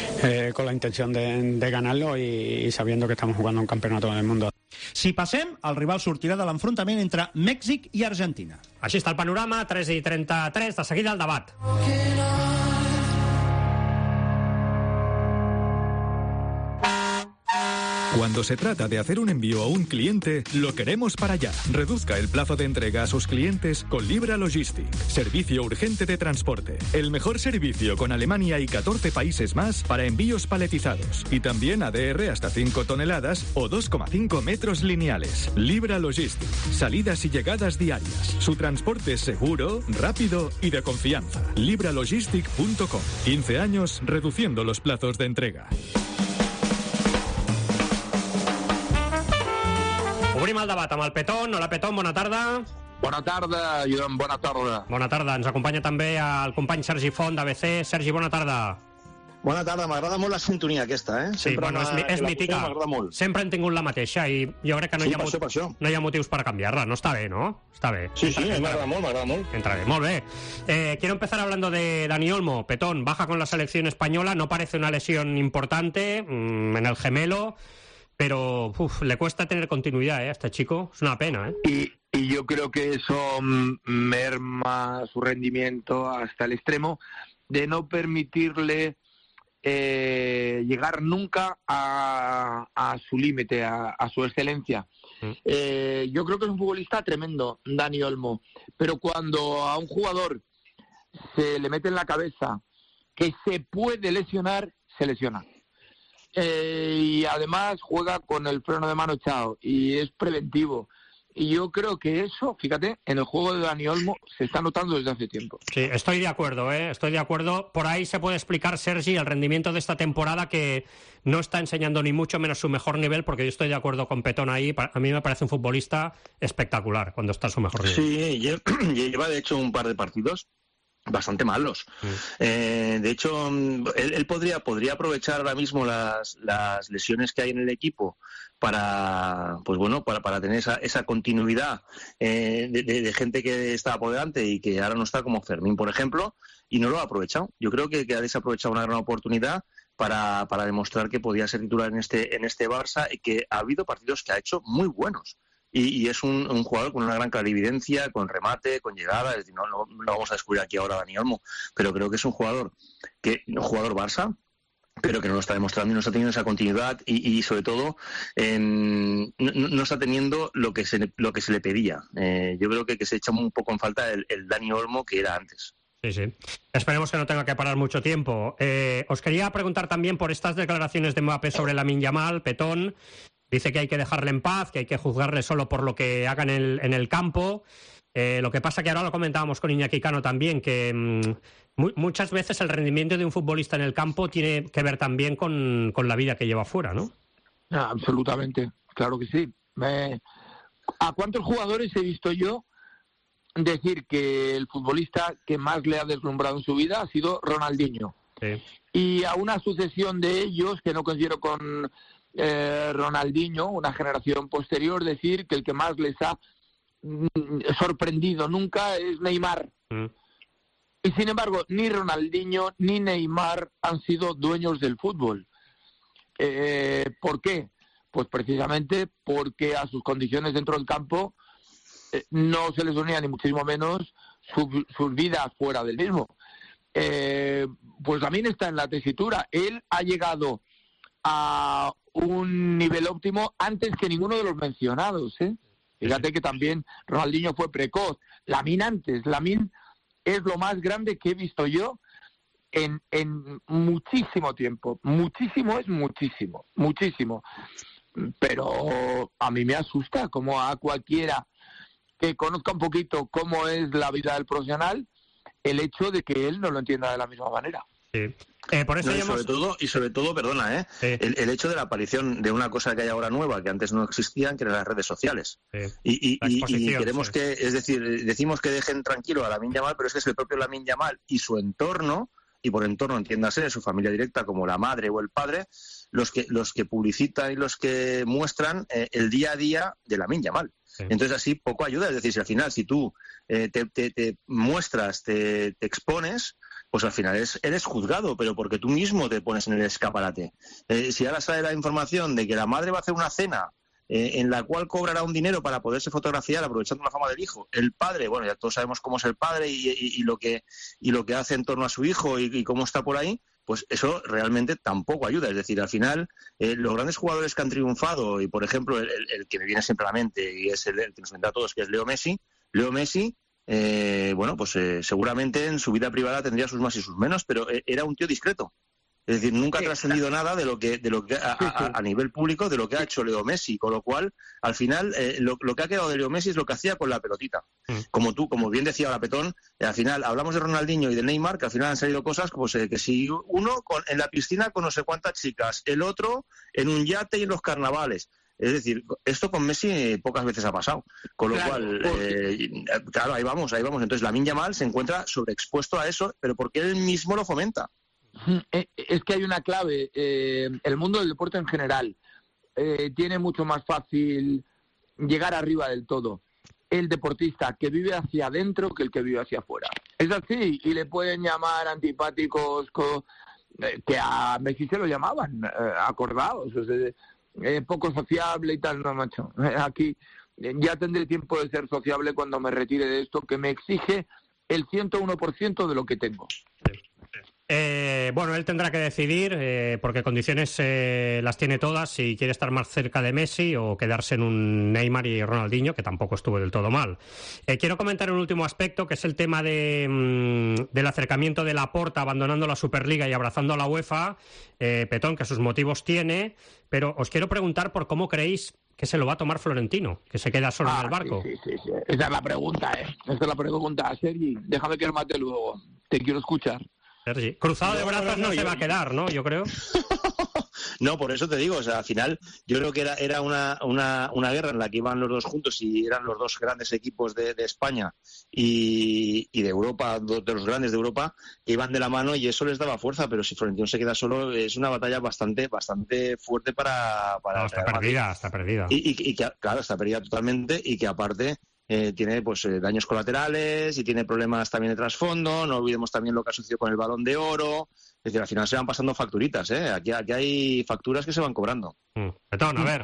la intención de ganarlo y sabiendo que estamos jugando un campeonato del mundo. Si passem, el rival sortirà de l'enfrontament entre Mèxic i Argentina. Així està el panorama, 3:33, de seguida el debat. Cuando se trata de hacer un envío a un cliente, lo queremos para allá. Reduzca el plazo de entrega a sus clientes con Libra Logistic. Servicio urgente de transporte. El mejor servicio con Alemania y 14 países más para envíos paletizados. Y también ADR hasta 5 toneladas o 2,5 metros lineales. Libra Logistic. Salidas y llegadas diarias. Su transporte es seguro, rápido y de confianza. libralogistic.com. 15 años reduciendo los plazos de entrega. Obrim el debat amb el Petón. Hola, Petón, bona tarda. Bona tarda, Joan, bona tarda. Bona tarda. Ens acompanya també el company Sergi Font, d'ABC. Sergi, bona tarda. Bona tarda, m'agrada molt la sintonia aquesta, eh? Sí, bueno, és mítica. Sempre hem tingut la mateixa i jo crec que no hi ha motius per canviar-la. No està bé, no? Està bé. Sí, m'agrada molt. Entra bé, molt bé. Quiero empezar hablando de Dani Olmo. Petón, baja con la selección española. No parece una lesión importante en el gemelo. Pero le cuesta tener continuidad a este chico. Es una pena, ¿eh? Y yo creo que eso merma su rendimiento hasta el extremo de no permitirle llegar nunca a su límite, a su excelencia. Yo creo que es un futbolista tremendo, Dani Olmo, pero cuando a un jugador se le mete en la cabeza que se puede lesionar, se lesiona. Y además juega con el freno de mano echado y es preventivo. Y yo creo que eso, fíjate, en el juego de Dani Olmo se está notando desde hace tiempo. Sí, estoy de acuerdo, estoy de acuerdo. Por ahí se puede explicar, Sergi, el rendimiento de esta temporada, que no está enseñando ni mucho menos su mejor nivel, porque yo estoy de acuerdo con Petón ahí. A mí me parece un futbolista espectacular cuando está en su mejor nivel. Sí, lleva de hecho un par de partidos bastante malos. De hecho, él podría aprovechar ahora mismo las lesiones que hay en el equipo para tener esa continuidad de gente que estaba por delante y que ahora no está, como Fermín, por ejemplo, y no lo ha aprovechado. Yo creo que ha desaprovechado una gran oportunidad para demostrar que podía ser titular en este Barça, y que ha habido partidos que ha hecho muy buenos. Y es un jugador con una gran clarividencia, con remate, con llegada. Es decir, no vamos a descubrir aquí ahora a Dani Olmo, pero creo que es un jugador Barça, pero que no lo está demostrando y no está teniendo esa continuidad y sobre todo no está teniendo lo que se le pedía. Yo creo que se echa un poco en falta el Dani Olmo que era antes. Sí. Esperemos que no tenga que parar mucho tiempo. Os quería preguntar también por estas declaraciones de Mbappé sobre Lamine Yamal. Petón dice que hay que dejarle en paz, que hay que juzgarle solo por lo que haga en el campo. Lo que pasa que ahora lo comentábamos con Iñaki Cano también, que muchas veces el rendimiento de un futbolista en el campo tiene que ver también con la vida que lleva fuera, ¿no? Absolutamente, claro que sí. ¿A cuántos jugadores he visto yo decir que el futbolista que más le ha deslumbrado en su vida ha sido Ronaldinho? Sí. Y a una sucesión de ellos, que no considero con Ronaldinho, una generación posterior, decir que el que más les ha sorprendido nunca es Neymar. Y sin embargo, ni Ronaldinho ni Neymar han sido dueños del fútbol. ¿Por qué? Pues precisamente porque a sus condiciones dentro del campo no se les unía ni muchísimo menos sus vidas fuera del mismo. Pues también está en la tesitura. Él ha llegado a un nivel óptimo antes que ninguno de los mencionados, Fíjate que también Ronaldinho fue precoz. Lamine antes. Lamine es lo más grande que he visto yo en muchísimo tiempo. Muchísimo es muchísimo. Pero a mí me asusta, como a cualquiera que conozca un poquito cómo es la vida del profesional, el hecho de que él no lo entienda de la misma manera. Sí. Por eso sobre todo, perdona, sí. el hecho de la aparición de una cosa que hay ahora nueva, que antes no existían, que eran las redes sociales. Sí. Y queremos que, es decir, decimos que dejen tranquilo a Lamine Yamal, pero es que es el propio Lamine Yamal y su entorno, y por entorno entiéndase su familia directa como la madre o el padre, los que publicitan y los que muestran el día a día de Lamine Yamal. Sí. Entonces así poco ayuda, es decir, si al final si tú te muestras, te expones, pues al final eres juzgado, pero porque tú mismo te pones en el escaparate. Si ahora sale la información de que la madre va a hacer una cena en la cual cobrará un dinero para poderse fotografiar aprovechando la fama del hijo, el padre, bueno, ya todos sabemos cómo es el padre y lo que hace en torno a su hijo y cómo está por ahí, pues eso realmente tampoco ayuda. Es decir, al final los grandes jugadores que han triunfado, y por ejemplo el que me viene siempre a la mente y es el que nos vendrá a todos, que es Leo Messi, seguramente en su vida privada tendría sus más y sus menos, pero era un tío discreto. Es decir, nunca ha trascendido nada de lo que a nivel público de lo que ha hecho Leo Messi, con lo cual, al final, lo que ha quedado de Leo Messi es lo que hacía con la pelotita. Como bien decía ahora Petón, al final hablamos de Ronaldinho y de Neymar, que al final han salido cosas como que si uno en la piscina con no sé cuántas chicas, el otro en un yate y en los carnavales. Es decir, esto con Messi pocas veces ha pasado. Con lo cual, claro, ahí vamos. Entonces, Lamine Yamal se encuentra sobreexpuesto a eso, pero porque él mismo lo fomenta. Es que hay una clave. El mundo del deporte en general tiene mucho más fácil llegar arriba del todo el deportista que vive hacia adentro que el que vive hacia afuera. Es así, y le pueden llamar antipáticos, que a Messi se lo llamaban, acordaos, poco sociable y tal. No, macho, aquí ya tendré tiempo de ser sociable cuando me retire de esto, que me exige el 101% de lo que tengo. Bueno, él tendrá que decidir, porque condiciones las tiene todas, si quiere estar más cerca de Messi o quedarse en un Neymar y Ronaldinho, que tampoco estuvo del todo mal. Quiero comentar un último aspecto, que es el tema del acercamiento de Laporta abandonando la Superliga y abrazando a la UEFA. Petón, que sus motivos tiene, pero os quiero preguntar por cómo creéis que se lo va a tomar Florentino, que se queda solo en el barco. Sí. Esa es la pregunta, Esa es la pregunta, Sergi. Déjame que remate luego. Te quiero escuchar. Sergi, cruzado de brazos no se va a quedar, ¿no? Yo creo. No, por eso te digo, o sea, al final yo creo que era una guerra en la que iban los dos juntos y eran los dos grandes equipos de España y de Europa, dos de los grandes de Europa, que iban de la mano y eso les daba fuerza, pero si Florentino se queda solo es una batalla bastante fuerte para no, está perdida. Y que, claro, está perdida totalmente y que aparte tiene pues daños colaterales y tiene problemas también de trasfondo. No olvidemos también lo que ha sucedido con el Balón de Oro. Es decir, al final se van pasando facturitas, Aquí hay facturas que se van cobrando. Petón, a ver.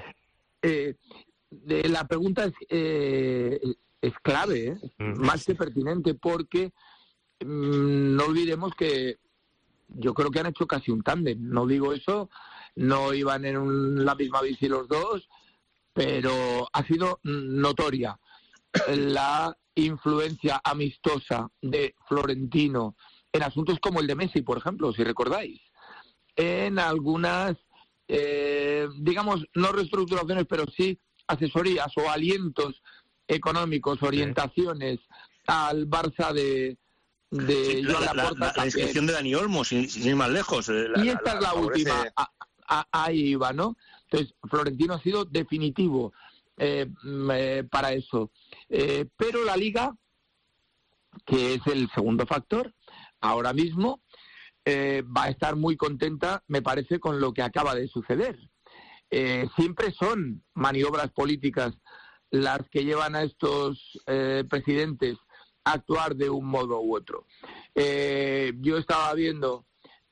La pregunta es clave, más que pertinente, porque no olvidemos que yo creo que han hecho casi un tándem. No digo eso, no iban en la misma bici los dos, pero ha sido notoria la influencia amistosa de Florentino en asuntos como el de Messi, por ejemplo, si recordáis, en algunas, digamos, no reestructuraciones, pero sí asesorías o alientos económicos, orientaciones al Barça de Joan Laporta. La inscripción de Dani Olmo, sin ir más lejos. Y esta es la última, ahí iba, ¿no? Entonces, Florentino ha sido definitivo para eso. Pero la Liga, que es el segundo factor, ahora mismo va a estar muy contenta, me parece, con lo que acaba de suceder. Siempre son maniobras políticas las que llevan a estos presidentes a actuar de un modo u otro. Yo estaba viendo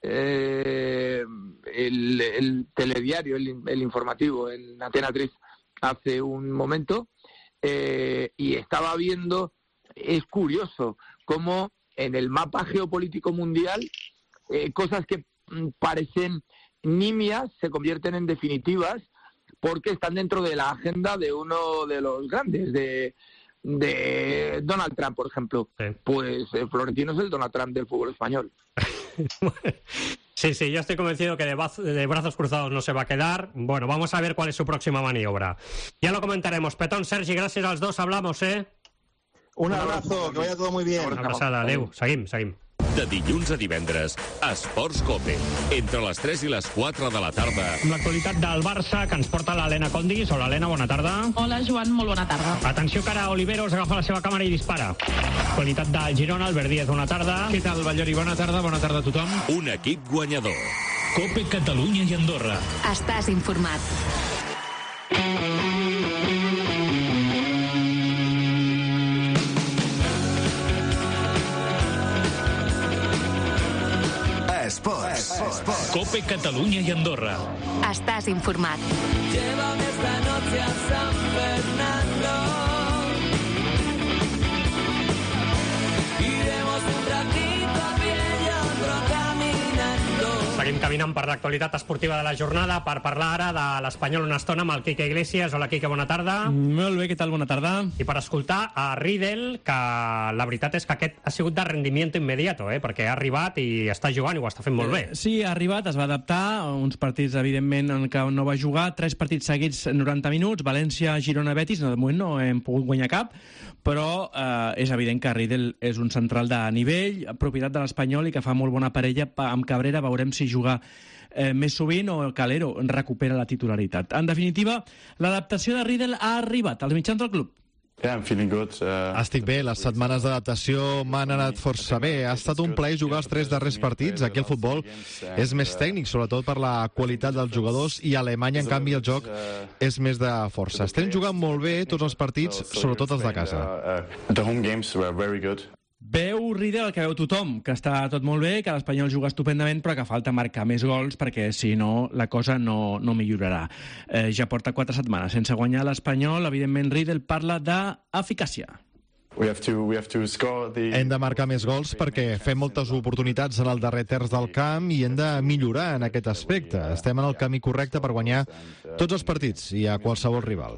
el telediario, el informativo en Antena 3 hace un momento, y estaba viendo, es curioso, cómo en el mapa geopolítico mundial cosas que parecen nimias se convierten en definitivas porque están dentro de la agenda de uno de los grandes, de Donald Trump, por ejemplo. Sí. Pues Florentino es el Donald Trump del fútbol español. Sí, yo estoy convencido que de brazos cruzados no se va a quedar. Bueno, vamos a ver cuál es su próxima maniobra. Ya lo comentaremos. Petón, Sergi, gràcies als dos, hablamos, Un abrazo, que vaya todo muy bien. Una abraçada, adéu. Seguim. De dilluns a divendres, Esports Cope, entre les 3 i les 4 de la tarda. Amb l'actualitat del Barça, que ens porta l'Helena Condis. Hola, Helena, bona tarda. Hola, Joan, molt bona tarda. Atenció, que ara Oliveros agafa la seva càmera i dispara. Actualitat del Girona, Albert Díaz, bona tarda. Què tal, Ballori? Bona tarda a tothom. Un equip guanyador. Cope Catalunya i Andorra. Estàs informat. Esports. Cope Catalunya i Andorra. Estàs informat. Llévame esta noche a San Fernando. Iremos un ratito a pie y otro caminando. Seguim caminant per l'actualitat esportiva de la jornada per parlar ara de l'Espanyol una estona amb el Quique Iglesias. Hola, Quique, bona tarda. Molt bé, què tal? Bona tarda. I per escoltar a Riedel, que la veritat és que aquest ha sigut de rendiment immediato, perquè ha arribat i està jugant i ho està fent molt bé. Sí, ha arribat, es va adaptar a uns partits, evidentment, en què no va jugar, 3 partits seguits 90 minuts, València, Girona, Betis, de moment no hem pogut guanyar cap, però és evident que Riedel és un central de nivell, propietat de l'Espanyol i que fa molt bona parella amb Cabrera. Veurem si juga més sovint o Calero recupera la titularitat. En definitiva, l'adaptació de Riedel ha arribat als mitjans del club. Estic bé, les setmanes d'adaptació m'han anat força bé. Ha estat un plaer jugar els 3 darrers partits. Aquí el futbol és més tècnic, sobretot per la qualitat dels jugadors, i a Alemanya, en canvi, el joc és més de força. Estem jugant molt bé tots els partits, sobretot els de casa. Veu Riedel el que veu tothom, que està tot molt bé, que l'Espanyol juga estupendament, però que falta marcar més gols, perquè si no la cosa no millorarà. Ja porta 4 setmanes sense guanyar l'Espanyol. Evidentment, Riedel parla d'eficàcia. Hem de marcar més gols perquè fem moltes oportunitats en el darrer terç del camp i hem de millorar en aquest aspecte. Estem en el camí correcte per guanyar tots els partits i a qualsevol rival.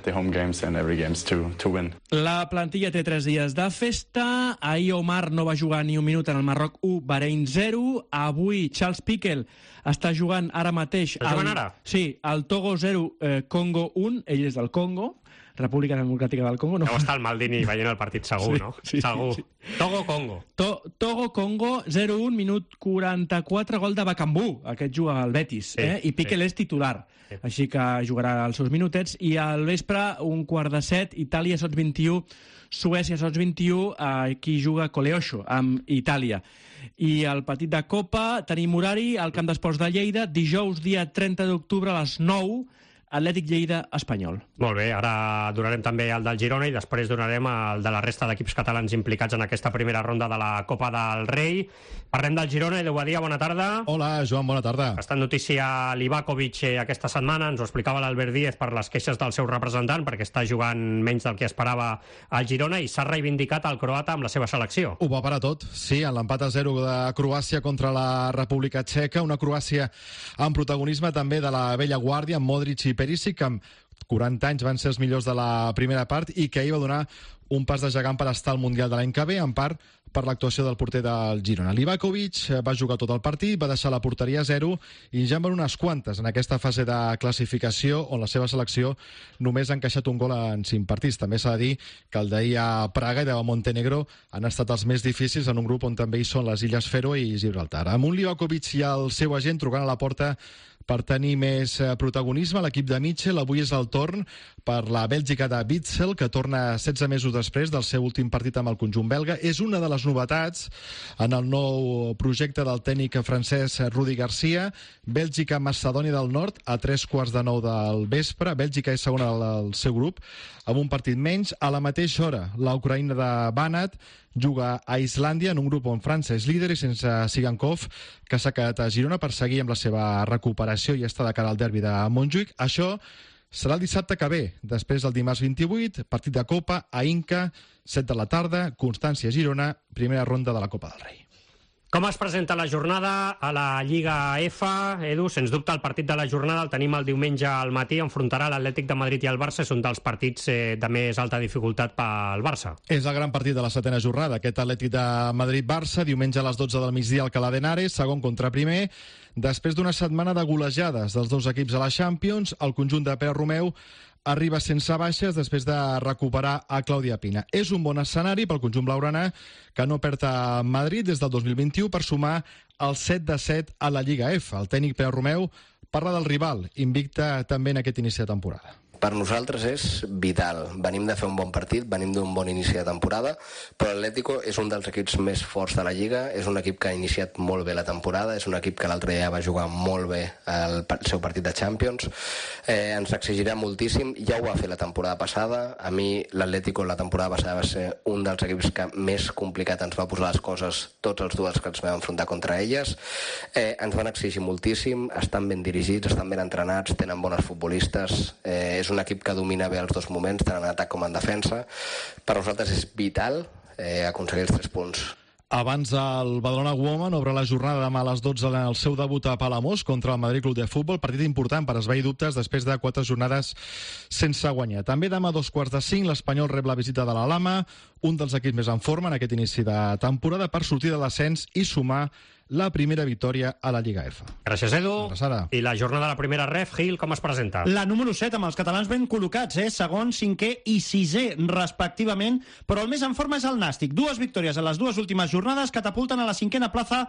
La plantilla té 3 dies de festa. Ahir Omar no va jugar ni un minut en el Marroc 1, Bahrein 0. Avui Charles Piquel està jugant ara mateix... Està jugant ara? Sí, al Togo 0, Congo 1. Ell és del Congo. República Democràtica del Congo. No. Deu estar el Maldini veient el partit segur, no? Segur. Togo-Congo. Togo-Congo, 0-1, minut 44, gol de Bakambu. Aquest juga al Betis, i Piquel és titular. Així que jugarà els seus minutets. I al vespre, 1:15, Itàlia, sots 21, Suècia, sots 21, aquí juga Coleocho, amb Itàlia. I el partit de Copa, tenim horari al Camp d'Esports de Lleida, dijous, dia 30 d'octubre, a les 9, Atlètic Lleida Espanyol. Molt bé, ara donarem també el del Girona i després donarem el de la resta d'equips catalans implicats en aquesta primera ronda de la Copa del Rei. Parlem del Girona. Edu Badia, bona tarda. Hola, Joan, bona tarda. Ha estat notícia Livakovic aquesta setmana, ens ho explicava l'Albert Díez per les queixes del seu representant, perquè està jugant menys del que esperava al Girona i s'ha reivindicat el croata amb la seva selecció. Ho va parar tot, sí, en l'empat a 0 de Croàcia contra la República Txeca, una Croàcia amb protagonisme també de la vella guàrdia, amb Modric i Perisic, que amb 40 anys van ser els millors de la primera part i que ahir va donar un pas de gegant per estar al Mundial de l'any que ve, en part per l'actuació del porter del Girona. Livakovic va jugar tot el partit, va deixar la porteria a 0 i ja en van unes quantes en aquesta fase de classificació on la seva selecció només ha encaixat un gol en 5 partits. També s'ha de dir que el d'ahir a Praga i de Montenegro han estat els més difícils en un grup on també hi són les Illes Fèroe i Gibraltar. Amb un Livakovic i el seu agent trucant a la porta per tenir més protagonisme, l'equip de Mitchell avui és el torn per la Bèlgica de Witsel, que torna 16 mesos després del seu últim partit amb el conjunt belga. És una de les novetats en el nou projecte del tècnic francès Rudi Garcia. Bèlgica-Macedònia del Nord a 3:15 del vespre. Bèlgica és segona del seu grup amb un partit menys. A la mateixa hora, la Ucraïna de Banat juga a Islàndia en un grup on França és líder i sense Sigankov, que s'ha quedat a Girona per seguir amb la seva recuperació i està de cara al derbi de Montjuïc. Això serà el dissabte que ve, després del dimarts 28, partit de Copa a Inca, 7 de la tarda, Constància-Girona, primera ronda de la Copa del Rei. Com es presenta la jornada a la Lliga F? Edu, sens dubte el partit de la jornada el tenim el diumenge al matí, enfrontarà l'Atlètic de Madrid i el Barça, és un dels partits de més alta dificultat pel Barça. És el gran partit de la setena jornada, aquest Atlètic de Madrid-Barça, diumenge a les 12 del migdia al Alcalá de Henares, segon contra primer. Després d'una setmana de golejades dels dos equips a la Champions, el conjunt de Pere Romeu arriba sense baixes després de recuperar a Clàudia Pina. És un bon escenari pel conjunt blaugrana, que no perd a Madrid des del 2021 per sumar el 7-7 a la Lliga F. El tècnic Pere Romeu parla del rival, invicta també en aquest inici de temporada. Per nosaltres és vital. Venim de fer un bon partit, venim d'un bon inici de temporada, però l'Atlético és un dels equips més forts de la Lliga, és un equip que ha iniciat molt bé la temporada, és un equip que l'altre dia va jugar molt bé el seu partit de Champions, ens exigirà moltíssim, ja ho va fer la temporada passada. A mi l'Atlético la temporada passada va ser un dels equips que més complicat ens va posar les coses tots els duels que ens vam enfrontar contra elles. Ens van exigir moltíssim, estan ben dirigits, estan ben entrenats, tenen bones futbolistes, és un equip que domina bé els dos moments, tant en atac com en defensa. Per nosaltres és vital aconseguir els 3 punts. Abans el Badalona Women obre la jornada demà a les 12 en el seu debut a Palamós contra el Madrid Club de Futbol, partit important per esvair dubtes després de 4 jornades sense guanyar. També demà a 4:45 l'Espanyol rep la visita de la Lama, un dels equips més en forma en aquest inici de temporada per sortir de l'ascens i sumar la primera victòria a la Lliga F. Gràcies, Edu. I la jornada de la primera ref, Gil, com es presenta? La número 7, amb els catalans ben col·locats, segon, cinquè i sisè, respectivament, però el més en forma és el Nàstic. 2 victòries a les 2 últimes jornades catapulten a la cinquena plaça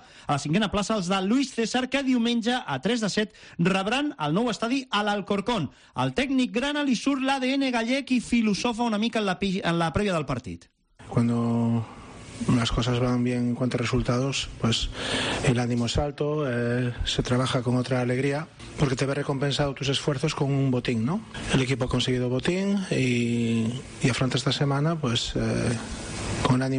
els de Luis César, que diumenge a 3:7 rebran el nou estadi a l'Alcorcón. Al tècnic grana li surt l'ADN gallec i filosofa una mica en la prèvia del partit. Cuando las cosas van bien en cuanto a resultados, pues el ánimo es alto, se trabaja con otra alegría, porque te ves recompensado tus esfuerzos con un botín, ¿no? El equipo ha conseguido botín y afronta esta semana pues con el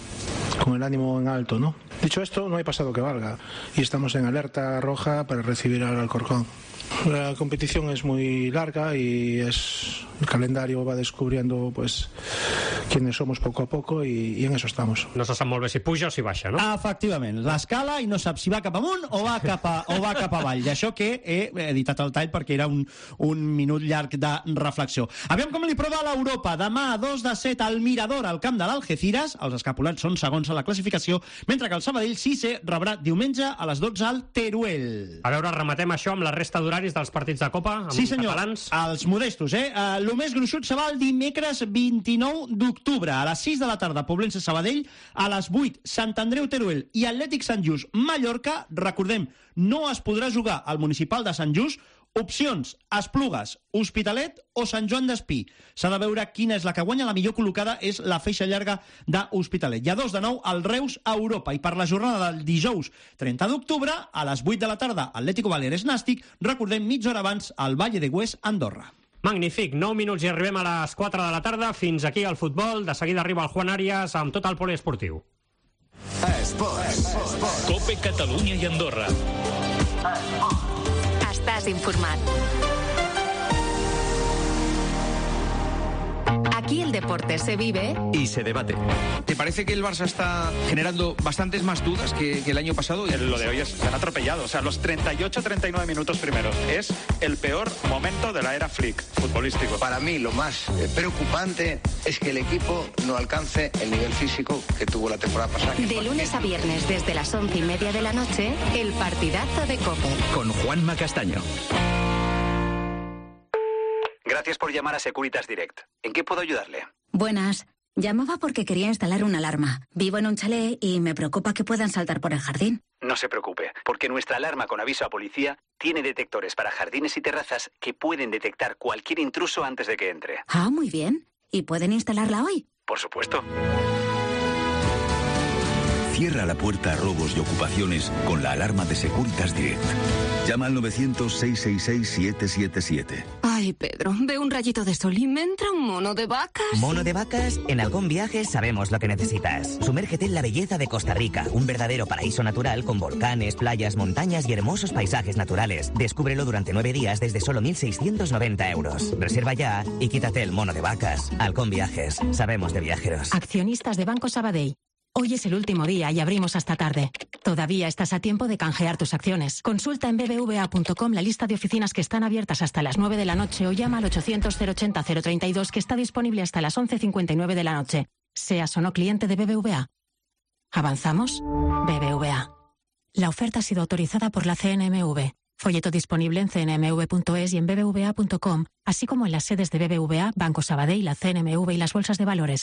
ánimo en alto, ¿no? Dicho esto, no hay pasado que valga y estamos en alerta roja para recibir al Alcorcón. La competición es muy larga y el calendario va descubriendo pues quiénes somos poco a poco y en eso estamos. No se sap molt bé si puja o si baixa, no? Efectivament, l'escala i no sap si va cap amunt o va cap avall. D'això que he editat el tall perquè era un minut llarg de reflexió. Aviam com li prova l'Europa. Demà a 2 de 7 al Mirador, al camp de l'Algeciras. Els escapulats són segons a la classificació, mentre que el Sabadell Sisè rebrà diumenge a les 12 al Teruel. A veure, rematem això amb la resta d'horaris dels partits de Copa, amb sí, senyor, catalans. Els modestos, Lo més gruixut se va el dimecres 29 d'octubre, a les 6 de la tarda, Poblense Sabadell, a les 8, Sant Andreu Teruel i Atlètic Sant Just Mallorca. Recordem, no es podrà jugar al Municipal de Sant Just. Opcions: Esplugues, Hospitalet o Sant Joan d'Espí. S'ha de veure quina és la que guanya. La millor col·locada és la feixa llarga d'Hospitalet. Hi ha 2 de 9 al Reus a Europa. I per la jornada del dijous 30 d'octubre, a les 8 de la tarda, Atlético Baleares Nàstic. Recordem, mitja hora abans, al Valle de Hues, Andorra. Magnífic, 9 minuts i arribem a les 4 de la tarda. Fins aquí el futbol. De seguida arriba el Juan Arias amb tot el poliesportiu. Cope Catalunya i Andorra. Estàs informat. Aquí el deporte se vive y se debate. ¿Te parece que el Barça está generando bastantes más dudas que el año pasado? Lo de hoy se han atropellado. O sea, los 38-39 minutos primeros es el peor momento de la era Flick, futbolístico. Para mí lo más preocupante es que el equipo no alcance el nivel físico que tuvo la temporada pasada. De lunes a viernes desde las 11:30 de la noche, el partidazo de COPE. Con Juanma Castaño. Gracias por llamar a Securitas Direct. ¿En qué puedo ayudarle? Buenas. Llamaba porque quería instalar una alarma. Vivo en un chalet y me preocupa que puedan saltar por el jardín. No se preocupe, porque nuestra alarma con aviso a policía tiene detectores para jardines y terrazas que pueden detectar cualquier intruso antes de que entre. Ah, muy bien. ¿Y pueden instalarla hoy? Por supuesto. Cierra la puerta a robos y ocupaciones con la alarma de Securitas Direct. Llama al 900-666-777. Ay, Pedro, veo un rayito de sol y me entra un mono de vacas. ¿Mono de vacas? En Halcón Viajes sabemos lo que necesitas. Sumérgete en la belleza de Costa Rica, un verdadero paraíso natural con volcanes, playas, montañas y hermosos paisajes naturales. Descúbrelo durante 9 días desde solo 1.690 euros. Reserva ya y quítate el mono de vacas. Halcón Viajes, sabemos de viajeros. Accionistas de Banco Sabadell. Hoy es el último día y abrimos hasta tarde. Todavía estás a tiempo de canjear tus acciones. Consulta en bbva.com la lista de oficinas que están abiertas hasta las 9 de la noche o llama al 800-080-032 que está disponible hasta las 11:59 de la noche. Seas o no cliente de BBVA. ¿Avanzamos? BBVA. La oferta ha sido autorizada por la CNMV. Folleto disponible en cnmv.es y en bbva.com, así como en las sedes de BBVA, Banco Sabadell, la CNMV y las bolsas de valores.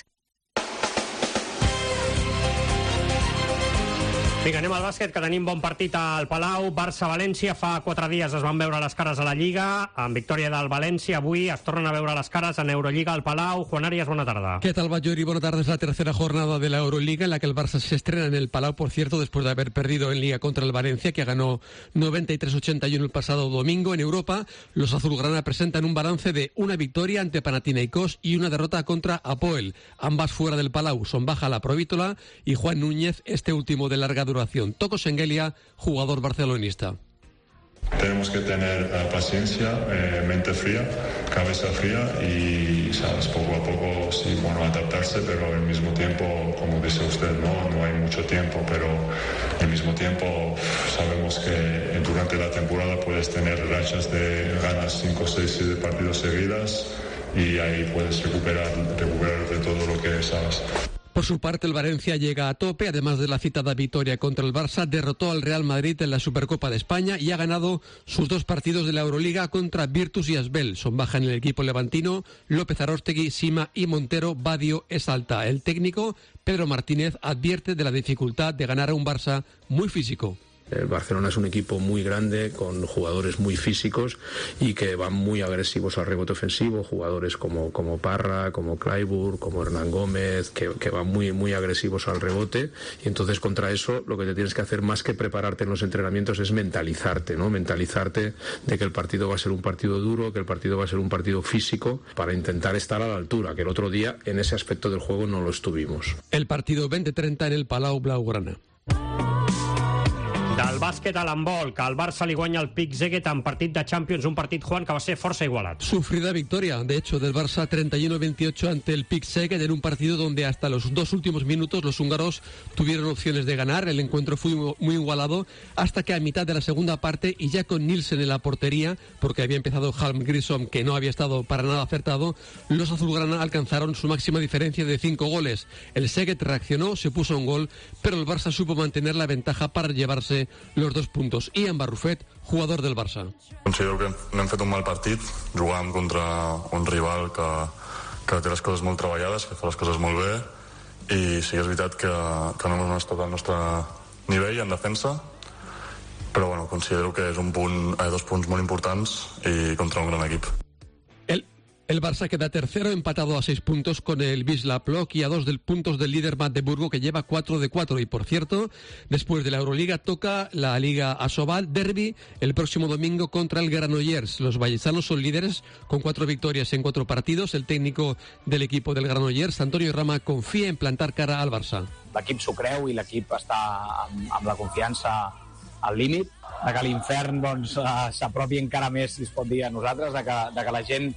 Vinga, anem al bàsquet, que tenim bon partit al Palau. Barça-València, fa 4 dies es van veure les cares a la Lliga, amb victòria del València. Avui es tornen a veure les cares en Euroliga al Palau. Juan Arias, buena tarde. ¿Qué tal, Bayori? Buena tarde. Es la tercera jornada de la Euroliga en la que el Barça se estrena en el Palau, por cierto, después de haber perdido en Liga contra el Valencia, que ganó 93-81 el pasado domingo. En Europa, los azulgrana presentan un balance de una victoria ante Panathinaikos y una derrota contra Apoel, ambas fuera del Palau. Son baja la Provítola y Juan Núñez, este último de larga duración. Toko Sengelia, jugador barcelonista. Tenemos que tener paciencia, mente fría, cabeza fría y, sabes, poco a poco, sí, bueno, adaptarse, pero al mismo tiempo, como dice usted, no hay mucho tiempo, pero al mismo tiempo sabemos que durante la temporada puedes tener rachas de ganas 5, 6, 7 partidos seguidas y ahí puedes recuperar de todo lo que sabes. Por su parte, el Valencia llega a tope. Además de la citada victoria contra el Barça, derrotó al Real Madrid en la Supercopa de España y ha ganado sus 2 partidos de la Euroliga contra Virtus y Asbel. Son baja en el equipo levantino López Aróstegui, Sima y Montero. Badio es alta. El técnico, Pedro Martínez, advierte de la dificultad de ganar a un Barça muy físico. El Barcelona es un equipo muy grande, con jugadores muy físicos y que van muy agresivos al rebote ofensivo, jugadores como Parra, como Clyburn, como Hernán Gómez, que van muy agresivos al rebote, y entonces contra eso lo que te tienes que hacer más que prepararte en los entrenamientos es mentalizarte, ¿no? Mentalizarte de que el partido va a ser un partido duro, que el partido va a ser un partido físico, para intentar estar a la altura, que el otro día en ese aspecto del juego no lo estuvimos. El partido 20-30 en el Palau Blaugrana. Del bàsquet a l'handbol, que el Barça li guanya el Pick Szeged en partit de Champions, un partit, Juan, que va ser força igualat. Sufrida victoria, de hecho, del Barça 31-28 ante el Pick Szeged en un partido donde hasta los 2 últimos minutos los húngaros tuvieron opciones de ganar. El encuentro fue muy igualado hasta que a mitad de la segunda parte, y ya con Nielsen en la portería, porque había empezado Halm Grissom, que no había estado para nada acertado, los azulgrana alcanzaron su máxima diferencia de 5 goles. El Szeged reaccionó, se puso a un gol, pero el Barça supo mantener la ventaja para llevarse los 2 puntos. Ian Barrufet, jugador del Barça. Considero que no hem fet un mal partit, jugàvem contra un rival que té les coses molt treballades, que fa les coses molt bé, i sí que és veritat que no hem estat al nostre nivell en defensa, però bueno, considero que és 2 punts molt importants i contra un gran equip. El Barça queda tercero, empatado a 6 puntos con el Wisla Plock y a 2 puntos del líder Magdeburgo, que lleva 4 de 4. Y por cierto, después de la Euroliga toca la Liga Asobal Derby el próximo domingo contra el Granollers. Los vallesanos son líderes con 4 victorias en 4 partidos. El técnico del equipo del Granollers, Antonio Rama, confía en plantar cara al Barça. L'equip s'ho creu i l'equip està amb la confiança al límit, de que l'infern s'apropi encara més, si es pot dir, a nosaltres, de que la gent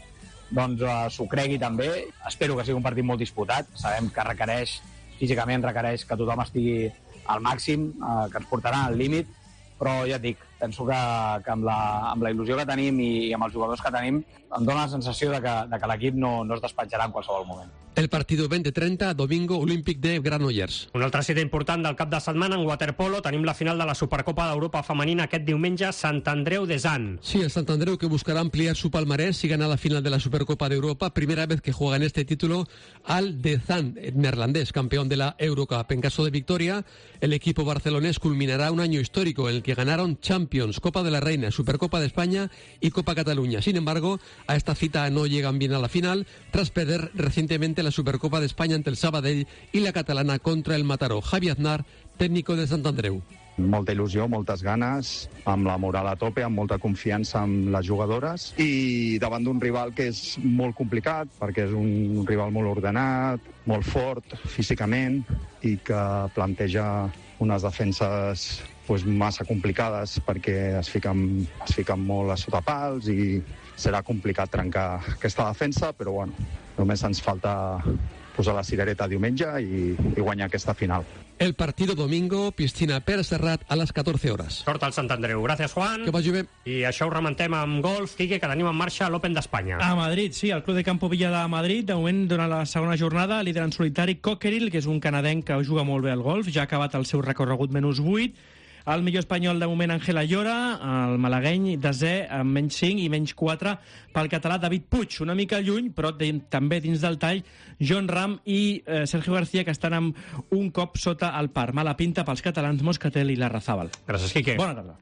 s'ho cregui també. Espero que sigui un partit molt disputat. Sabem que físicament requereix que tothom estigui al màxim, que ens portarà al límit, però ja et dic, penso que amb la il·lusió que tenim i amb els jugadors que tenim, em dóna la sensació de que l'equip no es despatxarà en qualsevol moment. El partido 20-30, domingo, Olímpic de Granollers. Un altre cita important del cap de setmana en waterpolo. Tenim la final de la Supercopa d'Europa femenina aquest diumenge, Sant Andreu de Zan. Sí, el Sant Andreu, que buscará ampliar su palmarés y ganar la final de la Supercopa de Europa. Primera vez que juega en este título al de Zan, neerlandés, campeón de la Eurocup. En caso de victoria, el equipo barcelonés culminará un año histórico en el que ganaron Champions, Copa de la Reina, Supercopa de España y Copa Cataluña. Sin embargo, a esta cita no llegan bien a la final, tras perder recientemente la Supercopa de España ante el Sabadell y la catalana contra el Mataró. Javi Aznar, técnico de Sant Andreu. Molta il·lusió, moltes ganes, amb la moral a tope, amb molta confiança amb les jugadores i davant d'un rival que és molt complicat perquè és un rival molt ordenat, molt fort físicament i que planteja unes defenses massa complicades perquè es fiquen molt a sota pals i serà complicat trencar aquesta defensa, però bueno, només ens falta posar la cirereta diumenge i guanyar aquesta final. El partido domingo, piscina Pere Serrat a les 14 hores. Sort al Sant Andreu. Gràcies, Juan. Que vagi bé. I això ho rementem amb golf, Quique, que tenim en marxa l'Open d'Espanya. A Madrid, sí, el Club de Campo Villa de Madrid, de moment, durant la segona jornada, líder en solitari Cockerill, que és un canadenc que juga molt bé al golf, ja ha acabat el seu recorregut -8. El millor espanyol de moment, Ángel Ayora, el malagueny, desè, amb -5 i -4 pel català David Puig. Una mica lluny, però també dins del tall, John Ram i Sergio García, que estan amb un cop sota el par. Mala pinta pels catalans Moscatel i Larrazábal. Gràcies, Quique. Bona tarda.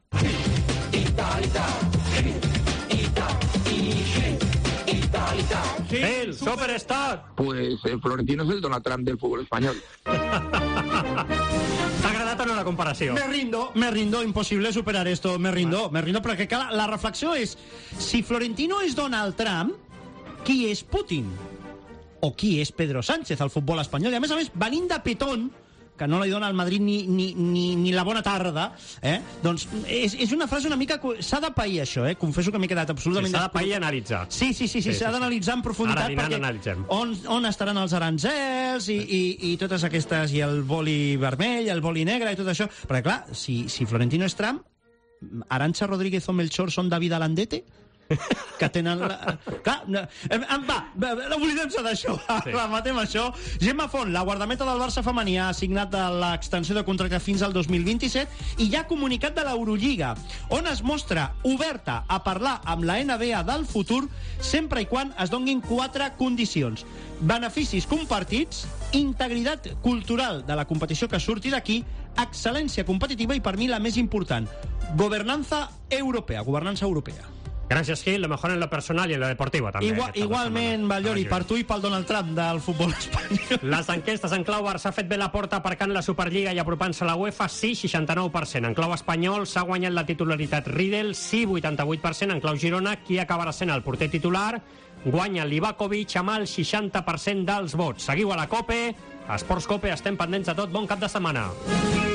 El Superstar. Pues Florentino es el Donald Trump del fútbol español. T'ha agradat o no la comparació? Me rindo, imposible superar esto, me rindo, perquè clar, la reflexió és, si Florentino és Donald Trump, qui és Putin? O qui és Pedro Sánchez al futbol espanyol? I a més, venint de Petón, que no li dona al Madrid ni la bona tarda, doncs és una frase una mica... S'ha de pair, això, confesso que m'he quedat absolutament... S'ha de pair i analitzar. Sí, s'ha d'analitzar en profunditat. Ara dinant analitzem. On estaran els aranzels i totes aquestes... I el boli vermell, el boli negre i tot això. Perquè, clar, si Florentino és Trump, Arantxa Rodríguez o Melchor són David Alandete? Que tenen... Clar, oblidem-se d'això, rematem això. Gemma Font, la guardameta del Barça femení, ha signat l'extensió de contracte fins al 2027 i ja ha comunicat de l'Eurolliga, on es mostra oberta a parlar amb la NBA del futur sempre i quan es donguin 4 condicions: beneficis compartits, integritat cultural de la competició que surti d'aquí, excel·lència competitiva i, per mi, la més important, governança europea. Gràcies, Gil. Lo mejor en lo personal y en lo deportivo també. Igualment, Ballori, per tu i pel Donald Trump del futbol espanyol. Les enquestes en clau Barça ha fet bé la porta aparcant la Superliga i apropant-se a la UEFA, sí, 69%. En clau espanyol s'ha guanyat la titularitat Riedel, sí, 88%. En clau Girona, qui acabarà sent el porter titular? Guanya Livakovic amb el 60% dels vots. Seguiu a la COPE, a Esports COPE, estem pendents de tot. Bon cap de setmana.